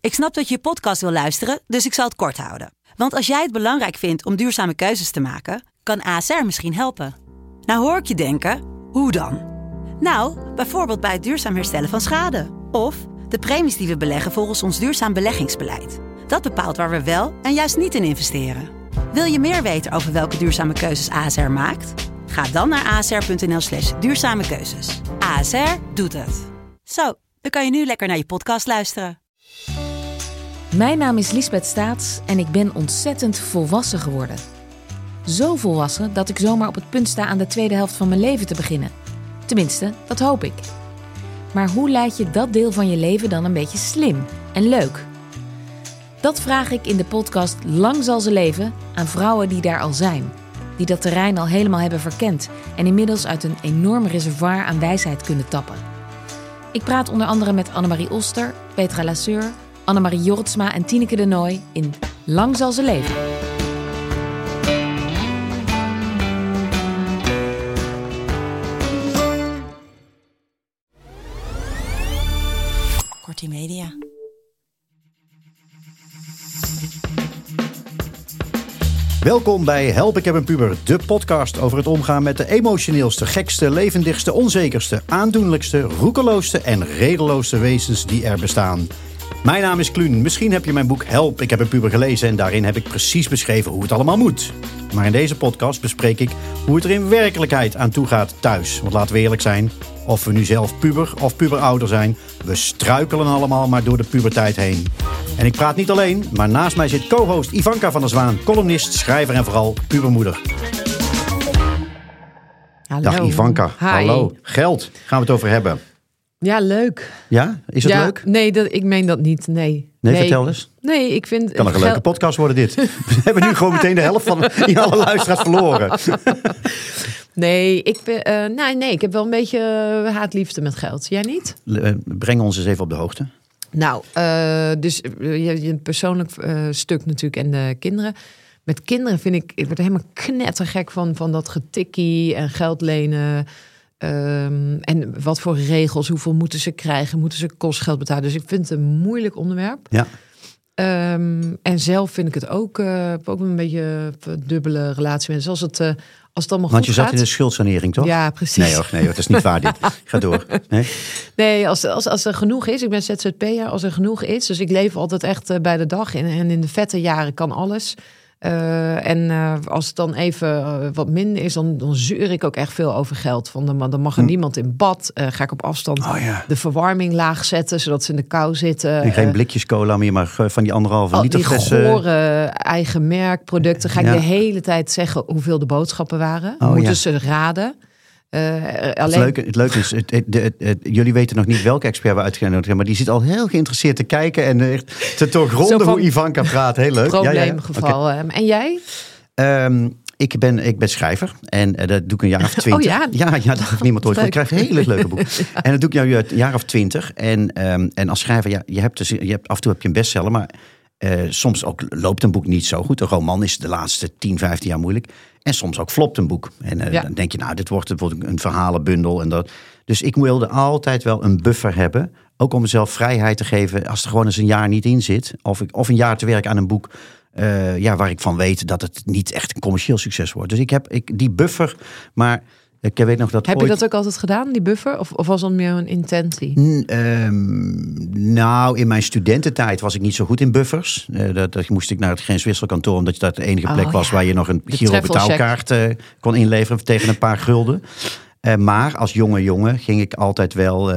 Ik snap dat je podcast wil luisteren, dus ik zal het kort houden. Want als jij het belangrijk vindt om duurzame keuzes te maken, kan ASR misschien helpen. Nou hoor ik je denken, hoe dan? Nou, bijvoorbeeld bij het duurzaam herstellen van schade. Of de premies die we beleggen volgens ons duurzaam beleggingsbeleid. Dat bepaalt waar we wel en juist niet in investeren. Wil je meer weten over welke duurzame keuzes ASR maakt? Ga dan naar asr.nl/duurzame keuzes. ASR doet het. Zo, dan kan je nu lekker naar je podcast luisteren. Mijn naam is Liesbeth Staats en ik ben ontzettend volwassen geworden. Zo volwassen dat ik zomaar op het punt sta aan de tweede helft van mijn leven te beginnen. Tenminste, dat hoop ik. Maar hoe leid je dat deel van je leven dan een beetje slim en leuk? Dat vraag ik in de podcast Lang zal ze leven aan vrouwen die daar al zijn. Die dat terrein al helemaal hebben verkend en inmiddels uit een enorm reservoir aan wijsheid kunnen tappen. Ik praat onder andere met Annemarie Oster, Petra Lasseur, Annemarie Jortsma en Tineke de Nooy in Lang zal ze leven. Kortie Media. Welkom bij Help, ik heb een puber, de podcast over het omgaan met de emotioneelste, gekste, levendigste, onzekerste, aandoenlijkste, roekeloosste en redeloosste wezens die er bestaan. Mijn naam is Kluun. Misschien heb je mijn boek Help, ik heb een puber gelezen en daarin heb ik precies beschreven hoe het allemaal moet. Maar in deze podcast bespreek ik hoe het er in werkelijkheid aan toe gaat thuis. Want laten we eerlijk zijn, of we nu zelf puber of puberouder zijn, we struikelen allemaal maar door de puberteit heen. En ik praat niet alleen, maar naast mij zit co-host Ivanka van der Zwaan, columnist, schrijver en vooral pubermoeder. Hallo. Dag Ivanka. Hi. Hallo. Geld, gaan we het over hebben. Ja, leuk. Ja? Is het leuk? Nee, ik meen dat niet. Nee, vertel eens. Nee, ik vind... Kan nog een leuke podcast worden dit. We hebben nu gewoon meteen de helft van alle luisteraars verloren. Nee, ik heb wel een beetje haatliefde met geld. Jij niet? Breng ons eens even op de hoogte. Nou, dus je persoonlijk stuk natuurlijk en de kinderen. Met kinderen ik word er helemaal knettergek van dat getikkie en geld lenen. En wat voor regels, hoeveel moeten ze krijgen? Moeten ze kostgeld betalen? Dus ik vind het een moeilijk onderwerp. Ja. En zelf vind ik het ook een beetje een dubbele relatie met. Als het allemaal goed gaat. Want je zat in de schuldsanering, toch? Ja, precies. Nee hoor, dat is niet waar dit. Ga door. Nee, als er genoeg is. Ik ben ZZP'er, als er genoeg is. Dus ik leef altijd echt bij de dag. En in de vette jaren kan alles. Als het dan even wat minder is, dan zeur ik ook echt veel over geld. Dan mag er niemand in bad. Ga ik op afstand de verwarming laag zetten, zodat ze in de kou zitten. En geen blikjes cola meer, maar van die 1,5 liter flessen. Die gore eigen merkproducten. Ga ik de hele tijd zeggen hoeveel de boodschappen waren. Moeten ze raden. Het leuke is, jullie weten nog niet welke expert we uitgenodigd hebben, maar die zit al heel geïnteresseerd te kijken en te doorgronden hoe Ivanka praat. Heel leuk. Probleemgeval. Okay. En jij? Ik ben schrijver en dat doe ik een jaar of 20. Oh ja? Ja, dat heeft niemand ooit voor. Ik krijg een hele leuke boek. Ja. En dat doe ik nu een jaar of 20. En als schrijver, je hebt af en toe heb je een bestseller, maar soms ook loopt een boek niet zo goed. Een roman is de laatste 10, 15 jaar moeilijk. En soms ook flopt een boek. En dan denk je, dit wordt een verhalenbundel. En dat. Dus ik wilde altijd wel een buffer hebben. Ook om mezelf vrijheid te geven als er gewoon eens een jaar niet in zit. Of een jaar te werken aan een boek waar ik van weet dat het niet echt een commercieel succes wordt. Dus ik heb die buffer, maar ik weet nog dat Heb je dat ook altijd gedaan, die buffer? Of was dat meer een intentie? Nou, in mijn studententijd was ik niet zo goed in buffers. Dat moest ik naar het grenswisselkantoor, omdat dat de enige plek was waar je nog een Giro-betaalkaart kon inleveren tegen een paar gulden. Maar als jonge jongen ging ik altijd wel.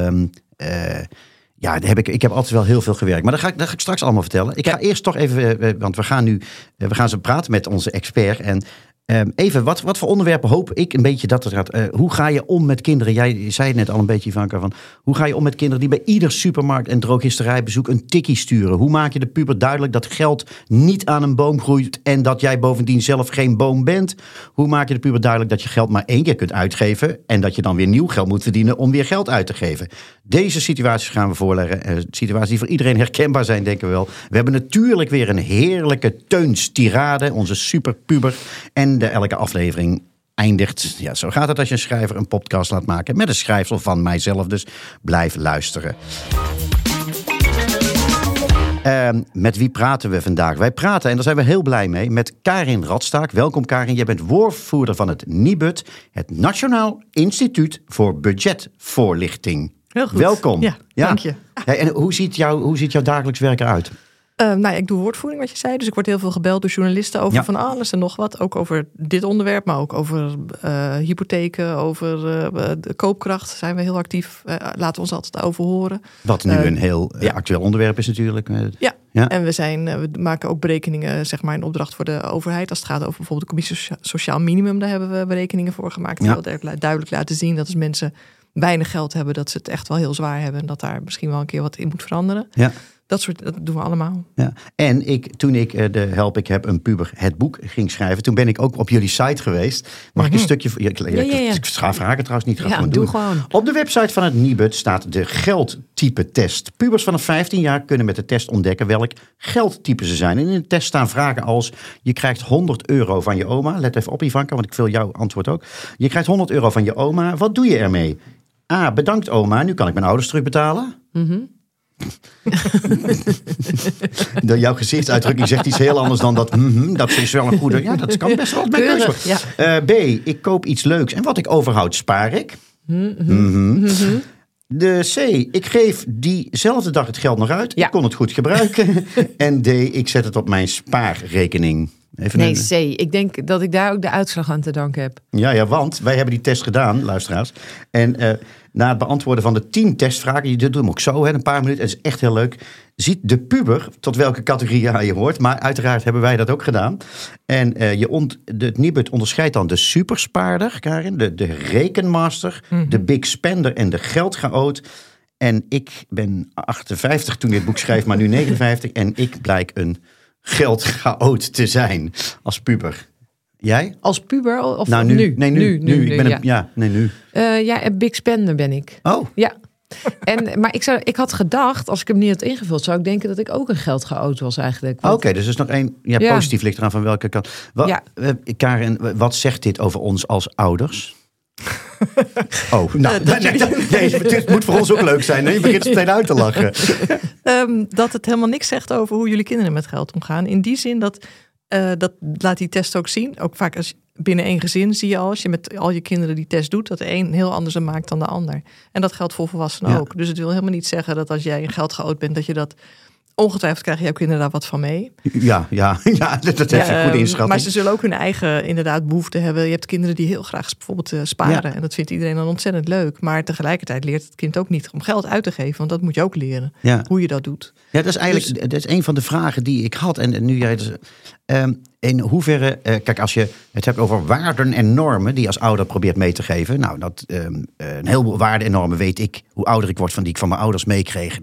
Ik heb altijd wel heel veel gewerkt. Maar dat ga ik straks allemaal vertellen. Ik ga eerst toch even, want we gaan zo praten met onze expert. En even, wat voor onderwerpen hoop ik een beetje dat het gaat. Hoe ga je om met kinderen? Jij zei het net al een beetje, Ivanka, van hoe ga je om met kinderen die bij ieder supermarkt en drogisterijbezoek een tikkie sturen? Hoe maak je de puber duidelijk dat geld niet aan een boom groeit en dat jij bovendien zelf geen boom bent? Hoe maak je de puber duidelijk dat je geld maar 1 keer kunt uitgeven en dat je dan weer nieuw geld moet verdienen om weer geld uit te geven? Deze situaties gaan we voorleggen. Situaties die voor iedereen herkenbaar zijn, denken we wel. We hebben natuurlijk weer een heerlijke Teuns-tirade, onze superpuber. En elke aflevering eindigt. Ja, zo gaat het als je een schrijver een podcast laat maken met een schrijfsel van mijzelf. Dus blijf luisteren. Met wie praten we vandaag? Wij praten, en daar zijn we heel blij mee, met Karin Radstaak. Welkom Karin, jij bent woordvoerder van het NIBUD, het Nationaal Instituut voor Budgetvoorlichting. Heel goed. Welkom. Ja, dank je. Hey, en hoe ziet jouw dagelijks werk eruit? Ik doe woordvoering, wat je zei. Dus ik word heel veel gebeld door journalisten over van alles en nog wat. Ook over dit onderwerp, maar ook over hypotheken, over de koopkracht zijn we heel actief. Laten we ons altijd over horen. Wat nu een heel actueel onderwerp is natuurlijk. Ja. En we maken ook berekeningen zeg maar in opdracht voor de overheid. Als het gaat over bijvoorbeeld de commissie Sociaal Minimum, daar hebben we berekeningen voor gemaakt. Die heel duidelijk laten zien dat als mensen weinig geld hebben, dat ze het echt wel heel zwaar hebben. En dat daar misschien wel een keer wat in moet veranderen. Ja. Dat doen we allemaal. Ja. En toen ik de Help ik heb een puber het boek ging schrijven, toen ben ik ook op jullie site geweest. Mag ik een stukje? Ik ga vragen trouwens niet. Doe gewoon. Op de website van het NIBUD staat de geldtype test. Pubers vanaf 15 jaar kunnen met de test ontdekken welk geldtype ze zijn. En in de test staan vragen als: je krijgt €100 van je oma. Let even op, Ivanka, want ik wil jouw antwoord ook. Je krijgt €100 van je oma. Wat doe je ermee? A, bedankt oma, nu kan ik mijn ouders terugbetalen. Jouw gezichtsuitdrukking zegt iets heel anders dan dat. Dat is wel een goede. Ja, dat kan best wel mijn keuze worden. B, ik koop iets leuks en wat ik overhoud spaar ik. De C, ik geef diezelfde dag het geld nog uit. Ik kon het goed gebruiken. En D, ik zet het op mijn spaarrekening. C, ik denk dat ik daar ook de uitslag aan te danken heb. Ja, want wij hebben die test gedaan, luisteraars. En na het beantwoorden van de 10 testvragen, je doet hem ook zo, een paar minuten, het is echt heel leuk, ziet de puber tot welke categorie je hoort. Maar uiteraard hebben wij dat ook gedaan. En het NIBUD onderscheidt dan de superspaarder, Karin, de rekenmaster, de big spender en de geldchaot. En ik ben 58 toen dit boek schreef, maar nu 59. En ik blijk een geldchaot te zijn als puber. Jij? Als puber? Of nou, nu? Nee, nu. Nu. Een big spender ben ik. Oh. Ja. Maar ik had gedacht, als ik hem niet had ingevuld, zou ik denken dat ik ook een geldchaot was eigenlijk. Oké, dus er is nog één. Ja, positief ligt eraan van welke kant. Karin, wat zegt dit over ons als ouders? Het moet voor ons ook leuk zijn. Je begint meteen uit te lachen. Dat het helemaal niks zegt over hoe jullie kinderen met geld omgaan. In die zin dat laat die test ook zien. Ook vaak binnen één gezin zie je als je met al je kinderen die test doet, dat de een heel anders maakt dan de ander. En dat geldt voor volwassenen ook. Dus het wil helemaal niet zeggen dat als jij een geldchaot bent, dat je dat ongetwijfeld krijgen jouw kinderen daar wat van mee. Ja, dat is een goede inschatting. Maar ze zullen ook hun eigen inderdaad behoefte hebben. Je hebt kinderen die heel graag bijvoorbeeld sparen. Ja. En dat vindt iedereen dan ontzettend leuk. Maar tegelijkertijd leert het kind ook niet om geld uit te geven. Want dat moet je ook leren. Ja. Hoe je dat doet. Ja, dat is eigenlijk dat is een van de vragen die ik had. En nu jij in hoeverre, kijk, als je het hebt over waarden en normen die je als ouder probeert mee te geven. Nou, een heleboel waarden en normen weet ik, hoe ouder ik word, die ik van mijn ouders meekreeg.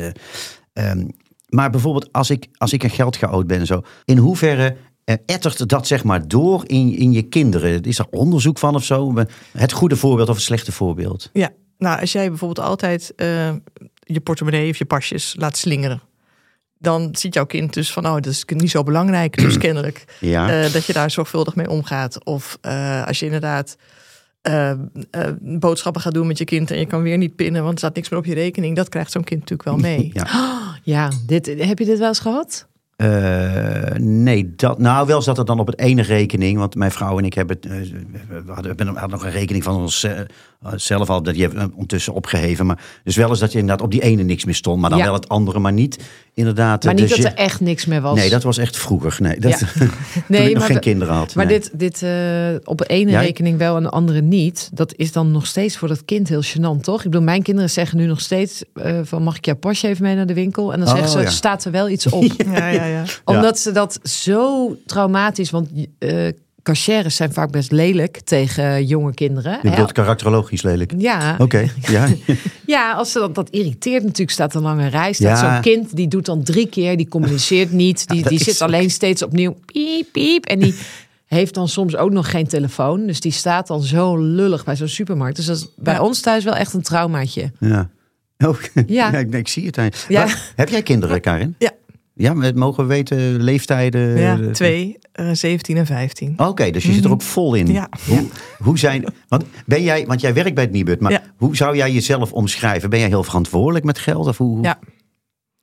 Maar bijvoorbeeld als ik een geldchaot ben en zo, in hoeverre ettert dat zeg maar door in je kinderen? Is er onderzoek van of zo? Het goede voorbeeld of het slechte voorbeeld? Ja, nou als jij bijvoorbeeld altijd je portemonnee of je pasjes laat slingeren, dan ziet jouw kind dus van, dat is niet zo belangrijk, dus kennelijk. Dat je daar zorgvuldig mee omgaat. Of als je inderdaad boodschappen gaat doen met je kind en je kan weer niet pinnen, want er staat niks meer op je rekening. Dat krijgt zo'n kind natuurlijk wel mee. Heb je dit wel eens gehad? Nee, wel zat het dan op het ene rekening. Want mijn vrouw en ik hadden nog een rekening van ons zelf al. Die hebben we ondertussen opgeheven. Maar dus wel eens dat je inderdaad op die ene niks meer stond. Maar dan wel het andere, maar niet inderdaad. Maar niet dat er echt niks meer was. Nee, dat was echt vroeger. Nee, toen ik nog geen kinderen had. Maar dit op de ene rekening wel en de andere niet. Dat is dan nog steeds voor dat kind heel gênant, toch? Ik bedoel, mijn kinderen zeggen nu nog steeds van, mag ik jouw pasje even mee naar de winkel? En dan zeggen ze, staat er wel iets op. Ja. Omdat ze dat zo traumatisch, want cachères zijn vaak best lelijk tegen jonge kinderen. Je bedoelt karakterologisch lelijk? Ja. Oké. Ja, als ze dat irriteert natuurlijk, staat een lange rij. Zo'n kind, die doet dan 3 keer, die communiceert niet. Die zit alleen steeds opnieuw piep, piep. En die heeft dan soms ook nog geen telefoon. Dus die staat dan zo lullig bij zo'n supermarkt. Dus dat is bij ons thuis wel echt een traumaatje. Ja. Ik zie het eigenlijk. Ja. Heb jij kinderen, Karin? Ja. Ja, we mogen weten leeftijden. Ja, 2, 17 en 15. Oké, dus je zit er ook vol in. Ja. Want jij werkt bij het NIBUD, maar hoe zou jij jezelf omschrijven? Ben jij heel verantwoordelijk met geld? Of hoe? Ja.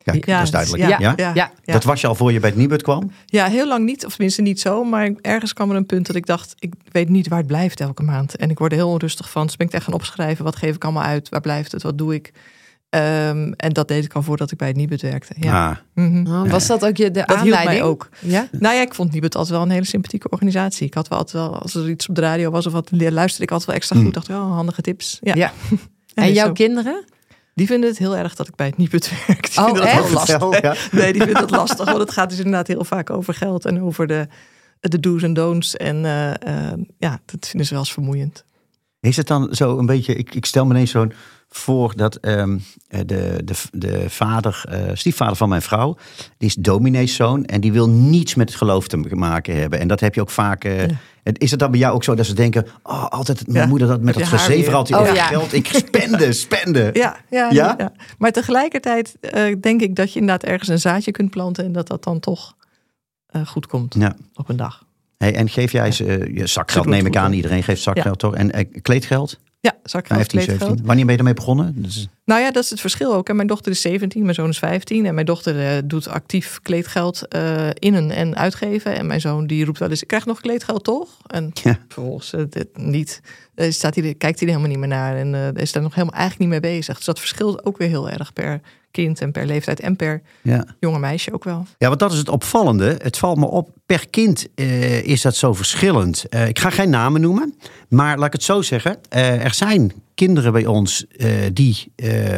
Kijk, dat is duidelijk. Ja. Dat was je al voor je bij het Nibud kwam? Ja, heel lang niet. Of tenminste niet zo. Maar ergens kwam er een punt dat ik dacht, ik weet niet waar het blijft elke maand. En ik word er heel onrustig van. Dus ben ik echt gaan opschrijven. Wat geef ik allemaal uit? Waar blijft het? Wat doe ik? En dat deed ik al voordat ik bij het Nibud werkte. Ja. Was dat ook de dat aanleiding? hielp mij ook. Ja? Nou ja, ik vond Nibud altijd wel een hele sympathieke organisatie. Ik had wel altijd wel, als er iets op de radio was of wat, luisterde ik altijd wel extra goed. Dacht, handige tips. Ja. En jouw kinderen? Die vinden het heel erg dat ik bij het Nibud werk. Die vinden dat echt? heel lastig. Ja. Nee, die vinden het lastig. Want het gaat dus inderdaad heel vaak over geld en over de do's en don'ts. En dat vinden ze wel eens vermoeiend. Is het dan zo een beetje, ik stel me ineens zo'n voor dat de vader, stiefvader van mijn vrouw, die is domineeszoon en die wil niets met het geloof te maken hebben. En dat heb je ook vaak. Is het dan bij jou ook zo dat ze denken, altijd mijn moeder dat met dat gezever altijd geld, ik spende. Ja. Maar tegelijkertijd denk ik dat je inderdaad ergens een zaadje kunt planten en dat dan toch goed komt op een dag. Hey, en geef jij je zakgeld, neem ik aan. Iedereen geeft zakgeld, toch? En kleedgeld? Ja, zakgeld, kleedgeld. 17. Wanneer ben je ermee begonnen? Nou ja, dat is het verschil ook. En mijn dochter is 17, mijn zoon is 15. En mijn dochter doet actief kleedgeld innen en uitgeven. En mijn zoon die roept wel eens, ik krijg nog kleedgeld toch? En vervolgens niet. Kijkt hij er helemaal niet meer naar. En is daar nog helemaal eigenlijk niet mee bezig. Dus dat verschilt ook weer heel erg per kind en per leeftijd en per jonge meisje ook wel. Ja, want dat is het opvallende. Het valt me op, per kind is dat zo verschillend. Ik ga geen namen noemen, maar laat ik het zo zeggen. Er zijn kinderen bij ons die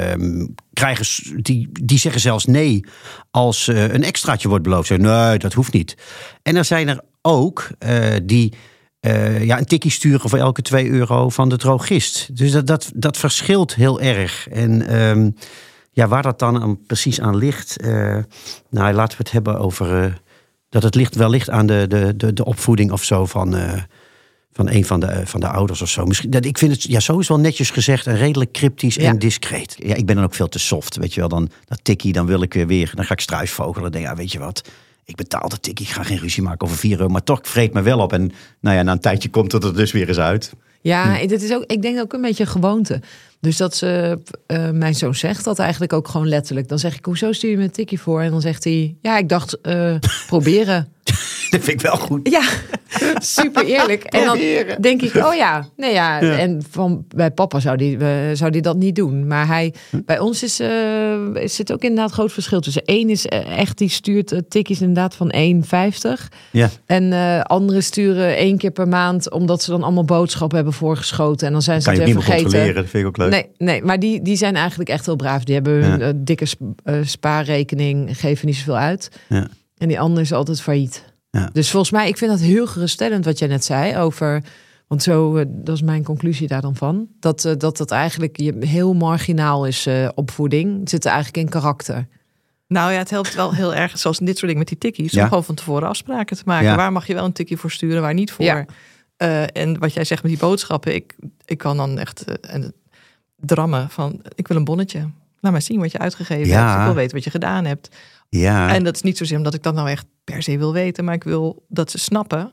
zeggen zelfs nee als een extraatje wordt beloofd. Zeggen, nee, dat hoeft niet. En er zijn er ook die een tikkie sturen voor elke €2 van de drogist. Dus dat verschilt heel erg. En waar dat dan precies aan ligt. Laten we het hebben over dat het wellicht aan de opvoeding of zo van een van de ouders of zo. Misschien, ik vind het sowieso wel netjes gezegd en redelijk cryptisch en discreet. Ja, ik ben dan ook veel te soft, weet je wel. Dan dat tikkie, dan wil ik weer. Dan ga ik struisvogelen. Dan denk weet je wat? Ik betaal dat tikkie. Ik ga geen ruzie maken over €4. Maar toch vreet me wel op. En na een tijdje komt het er dus weer eens uit. Ja, dit is ook, ik denk ook een beetje een gewoonte. Dus dat mijn zoon zegt dat eigenlijk ook gewoon letterlijk. Dan zeg ik, hoezo stuur je me een tikkie voor? En dan zegt hij, ik dacht, proberen. Dat vind ik wel goed. Ja, super eerlijk. En dan denk ik, en bij papa zou die dat niet doen. Maar bij ons zit ook inderdaad groot verschil tussen. Eén is echt, die stuurt tikkies inderdaad van €1,50. Ja. En anderen sturen 1 keer per maand, omdat ze dan allemaal boodschappen hebben voorgeschoten. En dan zijn ze het weer vergeten. Controleren, dat vind ik ook leuk. Nee, maar die zijn eigenlijk echt heel braaf. Die hebben een dikke spaarrekening, geven niet zoveel uit. Ja. En die andere is altijd failliet. Ja. Dus volgens mij, ik vind dat heel geruststellend wat jij net zei over. Want zo, dat is mijn conclusie daar dan van. Dat eigenlijk heel marginaal is, opvoeding. Het zit er eigenlijk in karakter. Nou ja, het helpt wel heel erg, zoals dit soort dingen met die tikkies, om gewoon van tevoren afspraken te maken. Ja. Waar mag je wel een tikkie voor sturen, waar niet voor? Ja. En wat jij zegt met die boodschappen, ik kan dan echt drammen van, ik wil een bonnetje. Laat maar zien wat je uitgegeven hebt. Ik wil weten wat je gedaan hebt. Ja. En dat is niet zozeer omdat ik dat nou echt per se wil weten, maar ik wil dat ze snappen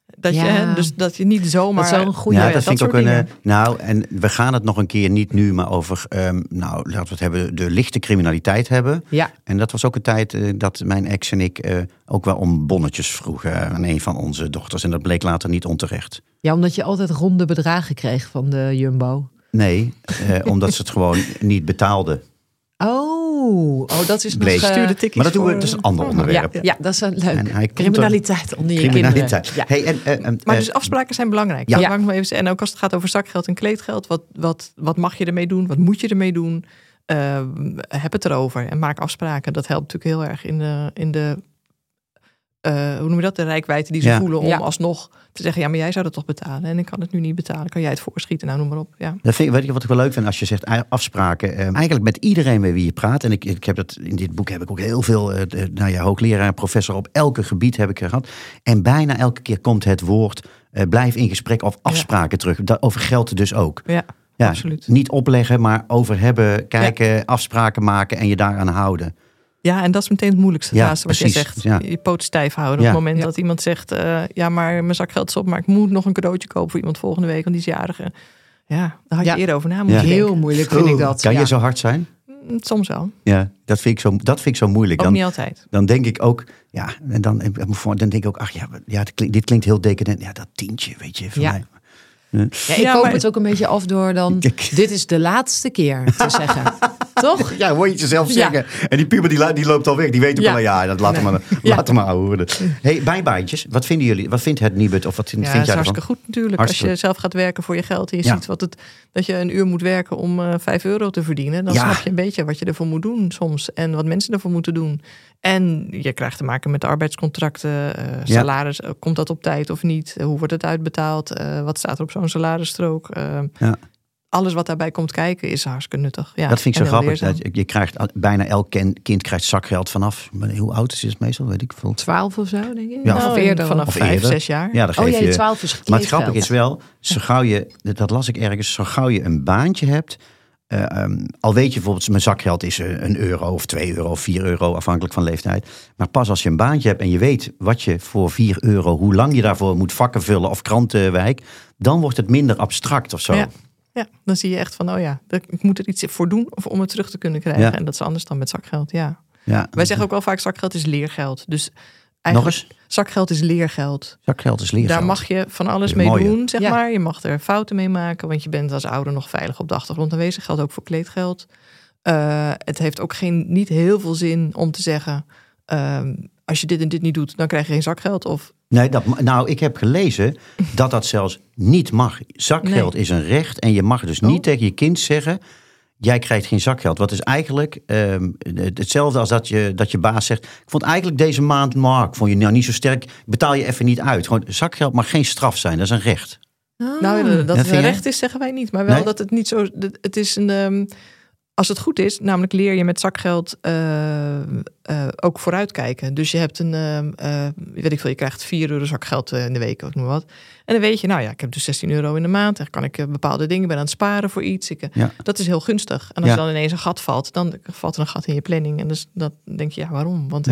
dat je niet zomaar. Dat is een goede. Ja, dat vind ik ook en we gaan het nog een keer niet nu, maar over laten we het hebben, de lichte criminaliteit hebben. Ja. En dat was ook een tijd dat mijn ex en ik ook wel om bonnetjes vroegen aan een van onze dochters. En dat bleek later niet onterecht. Ja, omdat je altijd ronde bedragen kreeg van de Jumbo. Nee, omdat ze het gewoon niet betaalden. Oh, dat is nog... Maar dat doen we, dat is een ander onderwerp. Ja, dat is leuk. Criminaliteit onder je kinderen. Ja. Hey, maar dus afspraken zijn belangrijk. Ja. En ook als het gaat over zakgeld en kleedgeld. Wat mag je ermee doen? Wat moet je ermee doen? Heb het erover en maak afspraken. Dat helpt natuurlijk heel erg in de hoe noem je dat? De reikwijdte die ze voelen om alsnog te zeggen, maar jij zou dat toch betalen en ik kan het nu niet betalen. Kan jij het voorschieten? Nou, noem maar op. Ja. Weet je wat ik wel leuk vind als je zegt afspraken. Eigenlijk met iedereen met wie je praat. En ik heb dat in dit boek heb ik ook heel veel hoogleraar en professor op elke gebied heb ik gehad. En bijna elke keer komt het woord blijf in gesprek of afspraken terug. Over geld dus ook. Ja, absoluut. Niet opleggen, maar over hebben, kijken, afspraken maken en je daaraan houden. Ja, en dat is meteen het moeilijkste laatste wat je zegt. Ja. Je poot stijf houden. Op het moment dat iemand zegt, maar mijn zakgeld is op, maar ik moet nog een cadeautje kopen voor iemand volgende week, want die is jarig. Ja, daar had je eerder over na moeten denken. Heel moeilijk vind ik dat. Kan je zo hard zijn? Soms wel. Ja, dat vind ik zo moeilijk. Ook niet altijd. Dan denk ik ook, en dan denk ik ook, dit klinkt heel decadent. Ja, dat tientje, weet je, voor mij. Ja, ik koop het ook een beetje af door dan, dit is de laatste keer te zeggen. Toch? Ja, hoor je het jezelf zeggen. Ja. En die puber die loopt al weg. Die weet ook wel, dat laat hem maar horen. Hey, bijbaantjes, wat vinden jullie? Wat vindt het Nibud? Of wat vind jij ervan? Het is hartstikke goed natuurlijk. Als je zelf gaat werken voor je geld en je ziet dat je een uur moet werken om €5 te verdienen. Dan snap je een beetje wat je ervoor moet doen soms. En wat mensen ervoor moeten doen. En je krijgt te maken met arbeidscontracten, salaris. Komt dat op tijd of niet? Hoe wordt het uitbetaald? Wat staat er op zo'n salarisstrook? Alles wat daarbij komt kijken is hartstikke nuttig. Ja, dat vind ik zo grappig. Je krijgt bijna elk kind krijgt zakgeld vanaf. Hoe oud is het meestal? Weet ik veel. 12 of zo, denk ik. Ja. Of eerder. Vanaf 5, 6 jaar. Ja, dan geef je 12 is maar het grappige is wel, zo gauw je, dat las ik ergens, zo gauw je een baantje hebt. Al weet je bijvoorbeeld, mijn zakgeld is €1 of €2 of €4, afhankelijk van leeftijd. Maar pas als je een baantje hebt en je weet wat je voor €4, hoe lang je daarvoor moet vakken vullen of krantenwijk, dan wordt het minder abstract of zo. Ja, dan zie je echt van, ik moet er iets voor doen of om het terug te kunnen krijgen. Ja. En dat is anders dan met zakgeld, ja. Wij zeggen ook wel vaak, zakgeld is leergeld. Dus nog eens? Zakgeld is leergeld. Zakgeld is leergeld. Daar mag je van alles mee doen, zeg maar. Je mag er fouten mee maken, want je bent als ouder nog veilig op de achtergrond aanwezig. Geldt ook voor kleedgeld. Het heeft ook niet heel veel zin om te zeggen, als je dit en dit niet doet, dan krijg je geen zakgeld. Of nee, ik heb gelezen dat zelfs niet mag. Zakgeld is een recht en je mag dus niet tegen je kind zeggen, jij krijgt geen zakgeld. Wat is eigenlijk hetzelfde als dat je baas zegt, ik vond eigenlijk deze maand, ik vond je nou niet zo sterk, betaal je even niet uit. Gewoon, zakgeld mag geen straf zijn, dat is een recht. Nou, dat het een recht is, zeggen wij niet. Maar wel dat het niet zo, het is een als het goed is, namelijk leer je met zakgeld ook vooruitkijken. Dus je hebt je krijgt €4 zakgeld in de week of noem wat. En dan weet je, ik heb dus €16 in de maand. Dan kan ik bepaalde dingen, ben aan het sparen voor iets. Dat is heel gunstig. En als er dan ineens een gat valt, dan valt er een gat in je planning. En dus dat denk je, waarom? Want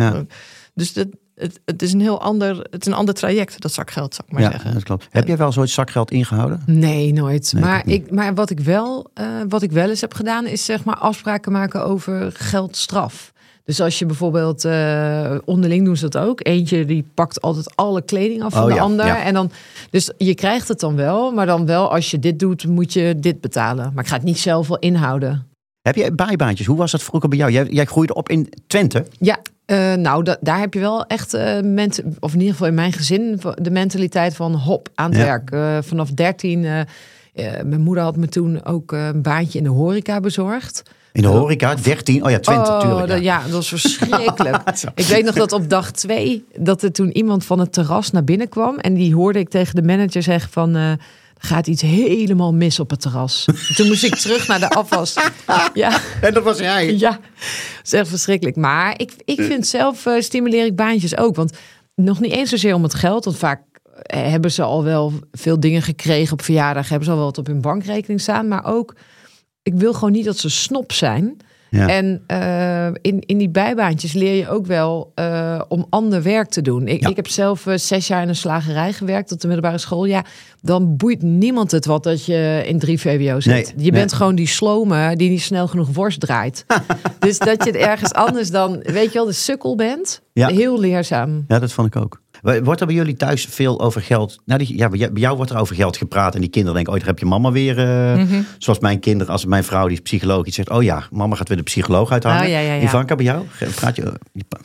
het is een ander traject, dat zakgeld, zou ik maar zeggen. Dat klopt. Heb jij wel zoiets zakgeld ingehouden? Nee, nooit. Nee, maar wat ik wel eens heb gedaan, is zeg maar afspraken maken over geldstraf. Dus als je bijvoorbeeld, onderling doen ze dat ook. Eentje die pakt altijd alle kleding af van de ander. Ja. En dan, dus je krijgt het dan wel, maar dan wel als je dit doet, moet je dit betalen. Maar ik ga het niet zelf wel inhouden. Heb jij bijbaantjes? Hoe was dat vroeger bij jou? Jij groeide op in Twente? Ja. Daar heb je wel echt mensen, of in ieder geval in mijn gezin, de mentaliteit van aan het werk. Vanaf 13, mijn moeder had me toen ook een baantje in de horeca bezorgd. In de horeca, 13? Oh ja, Twente natuurlijk. Dat was verschrikkelijk. Ik weet nog dat op dag 2, dat er toen iemand van het terras naar binnen kwam. En die hoorde ik tegen de manager zeggen van, er gaat iets helemaal mis op het terras. Toen moest ik terug naar de afwas. Ja. En dat was jij? Ja, dat is echt verschrikkelijk. Maar ik vind zelf stimuleer ik baantjes ook. Want nog niet eens zozeer om het geld. Want vaak hebben ze al wel veel dingen gekregen op verjaardag. Hebben ze al wel wat op hun bankrekening staan. Maar ook, ik wil gewoon niet dat ze snop zijn. Ja. En in die bijbaantjes leer je ook wel om ander werk te doen. Ik heb zelf 6 jaar in een slagerij gewerkt op de middelbare school. Ja, dan boeit niemand het wat dat je in 3 VWO zit. Je bent gewoon die slome die niet snel genoeg worst draait. Dus dat je ergens anders dan, weet je wel, de sukkel bent. Ja. Heel leerzaam. Ja, dat vond ik ook. Wordt er bij jullie thuis veel over geld? Nou, bij jou wordt er over geld gepraat en die kinderen denken, daar heb je mama weer. Zoals mijn kinderen, als mijn vrouw die is psycholoog, iets zegt, mama gaat weer de psycholoog uithangen. Ja. Ivanka, bij jou? Praat je?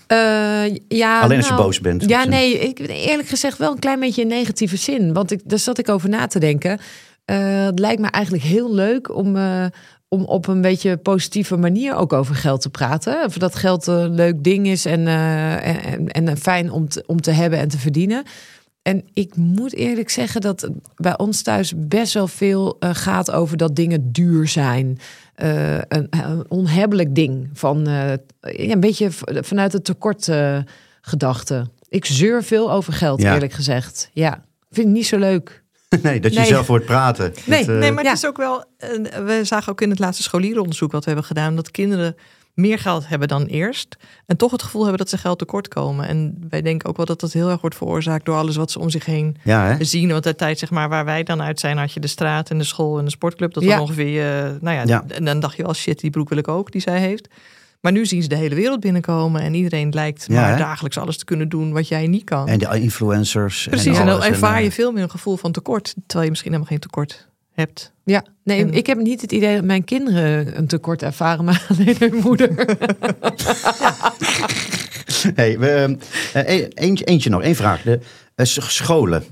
Alleen als je boos bent. Ja, nee, ik eerlijk gezegd wel een klein beetje in negatieve zin. Want daar zat ik over na te denken. Het lijkt me eigenlijk heel leuk om op een beetje positieve manier ook over geld te praten. Of dat geld een leuk ding is en fijn om te hebben en te verdienen. En ik moet eerlijk zeggen dat bij ons thuis best wel veel gaat over dat dingen duur zijn. Een onhebbelijk ding. Een beetje vanuit het tekort gedachte. Ik zeur veel over geld, eerlijk gezegd. Ja, vind ik niet zo leuk. Nee, dat je zelf hoort praten. Nee, maar het is ook wel. We zagen ook in het laatste scholierenonderzoek wat we hebben gedaan, dat kinderen meer geld hebben dan eerst. En toch het gevoel hebben dat ze geld tekort komen. En wij denken ook wel dat dat heel erg wordt veroorzaakt door alles wat ze om zich heen zien. Want de tijd, zeg maar, waar wij dan uit zijn, had je de straat en de school en de sportclub. Dat was ongeveer, en dan dacht je wel, shit, die broek wil ik ook, die zij heeft. Maar nu zien ze de hele wereld binnenkomen en iedereen lijkt maar dagelijks alles te kunnen doen wat jij niet kan. En de influencers. Precies, en dan ervaar je veel meer een gevoel van tekort, terwijl je misschien helemaal geen tekort hebt. Ja, nee, ik heb niet het idee dat mijn kinderen een tekort ervaren, maar alleen hun moeder. Eentje nog, één vraag. De scholen.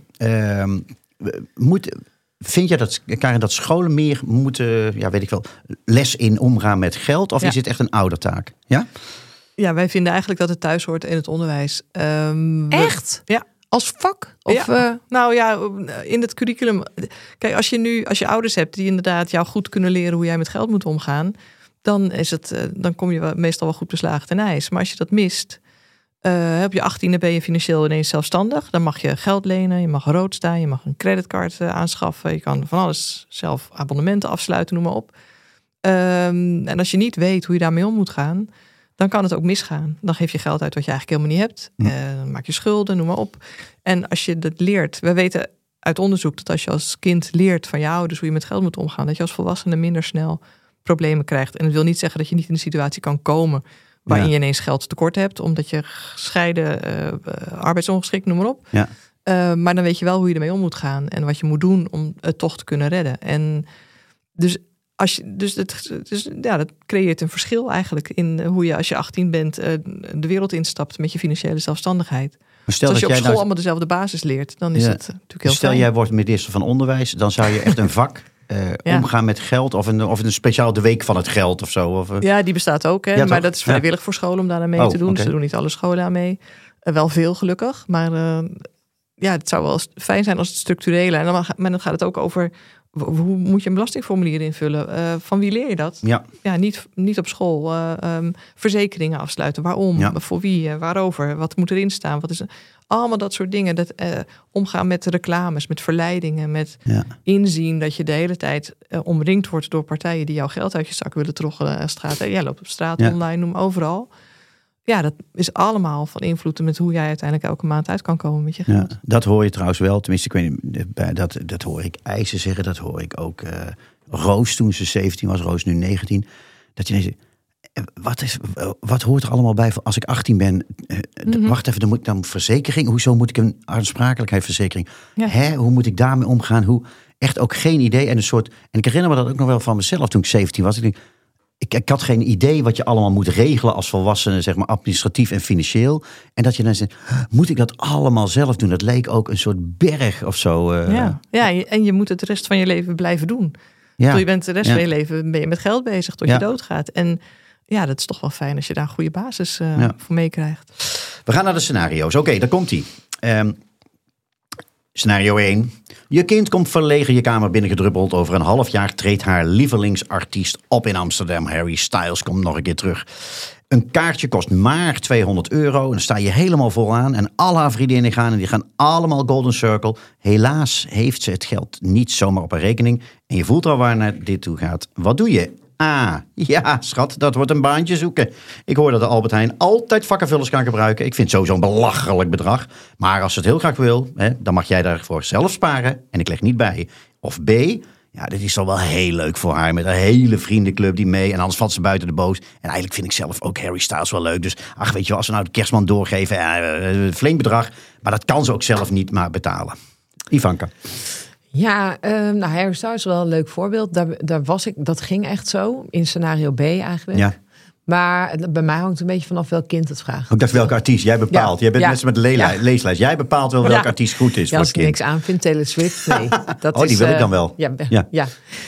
Vind jij dat, Karin, dat scholen meer moeten, les in omgaan met geld? Of is het echt een oudertaak? Ja? Ja, wij vinden eigenlijk dat het thuis hoort in het onderwijs. Echt? Ja. Als vak? Of, Nou ja, in het curriculum. Kijk, als je ouders hebt die inderdaad jou goed kunnen leren hoe jij met geld moet omgaan, dan kom je meestal wel goed beslagen ten ijs. Maar als je dat mist, op je 18e ben je financieel ineens zelfstandig. Dan mag je geld lenen, je mag rood staan, je mag een creditcard aanschaffen. Je kan van alles zelf abonnementen afsluiten, noem maar op. En als je niet weet hoe je daarmee om moet gaan, dan kan het ook misgaan. Dan geef je geld uit wat je eigenlijk helemaal niet hebt. Dan maak je schulden, noem maar op. En als je dat leert, we weten uit onderzoek dat als je als kind leert van je ouders hoe je met geld moet omgaan, dat je als volwassene minder snel problemen krijgt. En dat wil niet zeggen dat je niet in een situatie kan komen waarin je ineens geld tekort hebt, omdat je gescheiden, arbeidsongeschikt, noem maar op. Ja. Maar dan weet je wel hoe je ermee om moet gaan en wat je moet doen om het toch te kunnen redden. En dat creëert een verschil eigenlijk in hoe je als je 18 bent de wereld instapt met je financiële zelfstandigheid. Dus als je op school allemaal dezelfde basis leert, dan is het natuurlijk heel Stel, jij wordt minister van Onderwijs, dan zou je echt een vak omgaan met geld of een speciaal de week van het geld of zo. Of, Ja, die bestaat ook. Hè? Maar dat is vrijwillig voor scholen om daar aan mee te doen. Okay. Ze doen niet alle scholen aan mee. Wel veel gelukkig. Maar het zou wel fijn zijn als het structurele. En dan gaat het ook over hoe moet je een belastingformulier invullen? Van wie leer je dat? Ja, niet op school. Verzekeringen afsluiten. Waarom? Voor wie? Waarover? Wat moet erin staan? Wat is allemaal dat soort dingen. Dat omgaan met reclames, met verleidingen, met inzien dat je de hele tijd omringd wordt door partijen die jouw geld uit je zak willen troggelen. Jij loopt op straat, online, noem overal. Ja, dat is allemaal van invloed met hoe jij uiteindelijk elke maand uit kan komen met je geld. Ja, dat hoor je trouwens wel. Tenminste, ik weet niet, dat hoor ik IJzer zeggen. Dat hoor ik ook Roos toen ze 17 was. Roos nu 19. Dat je ineens wat hoort er allemaal bij als ik 18 ben? Wacht even, dan moet ik dan verzekering. Hoezo moet ik een aansprakelijkheidsverzekering? Hoe moet ik daarmee omgaan? Echt ook geen idee. En ik herinner me dat ook nog wel van mezelf toen ik 17 was. Ik had geen idee wat je allemaal moet regelen als volwassene, zeg maar administratief en financieel. En dat je dan zegt, moet ik dat allemaal zelf doen? Dat leek ook een soort berg of zo. En je moet het de rest van je leven blijven doen. Je bent de rest van je leven ben je met geld bezig tot je doodgaat. En ja, dat is toch wel fijn als je daar een goede basis voor meekrijgt. We gaan naar de scenario's. Oké, daar komt ie. Scenario 1. Je kind komt verlegen je kamer binnengedruppeld. Over een half jaar treedt haar lievelingsartiest op in Amsterdam. Harry Styles komt nog een keer terug. Een kaartje kost maar €200. En dan sta je helemaal vooraan. En al haar vriendinnen gaan en die gaan allemaal Golden Circle. Helaas heeft ze het geld niet zomaar op haar rekening. En je voelt al waar naar dit toe gaat. Wat doe je? Ja, schat, dat wordt een baantje zoeken. Ik hoor dat de Albert Heijn altijd vakkenvullers kan gebruiken. Ik vind sowieso een belachelijk bedrag. Maar als ze het heel graag wil, dan mag jij daarvoor zelf sparen. En ik leg niet bij. Of B, dit is toch wel heel leuk voor haar. Met een hele vriendenclub die mee. En anders valt ze buiten de boot. En eigenlijk vind ik zelf ook Harry Styles wel leuk. Dus weet je wel, als ze nou de kerstman doorgeven. Flink bedrag. Maar dat kan ze ook zelf niet maar betalen. Ivanka. Ja, Harry Styles is wel een leuk voorbeeld. Daar was ik, dat ging echt zo. In scenario B eigenlijk. Ja. Maar bij mij hangt het een beetje vanaf welk kind het vraagt. Ik dacht welke artiest jij bepaalt. Jij bent net met de leeslijst. Jij bepaalt wel welke artiest goed is voor het kind. Als ik niks aan vind, Taylor Swift, nee. Die wil ik dan wel. Ja.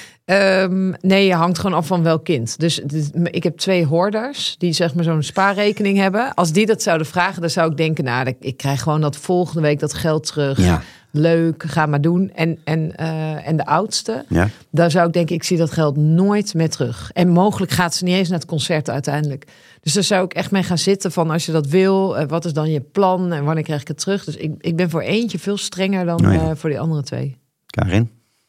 Nee, je hangt gewoon af van welk kind. Dus ik heb 2 hoorders die zeg maar zo'n spaarrekening hebben. Als die dat zouden vragen, dan zou ik denken, ik krijg gewoon dat volgende week dat geld terug. Ja. Leuk, ga maar doen. En de oudste, daar zou ik denken, ik zie dat geld nooit meer terug. En mogelijk gaat ze niet eens naar het concert uiteindelijk. Dus daar zou ik echt mee gaan zitten van, als je dat wil, wat is dan je plan en wanneer krijg ik het terug? Dus ik ben voor eentje veel strenger dan voor die andere 2. Karin?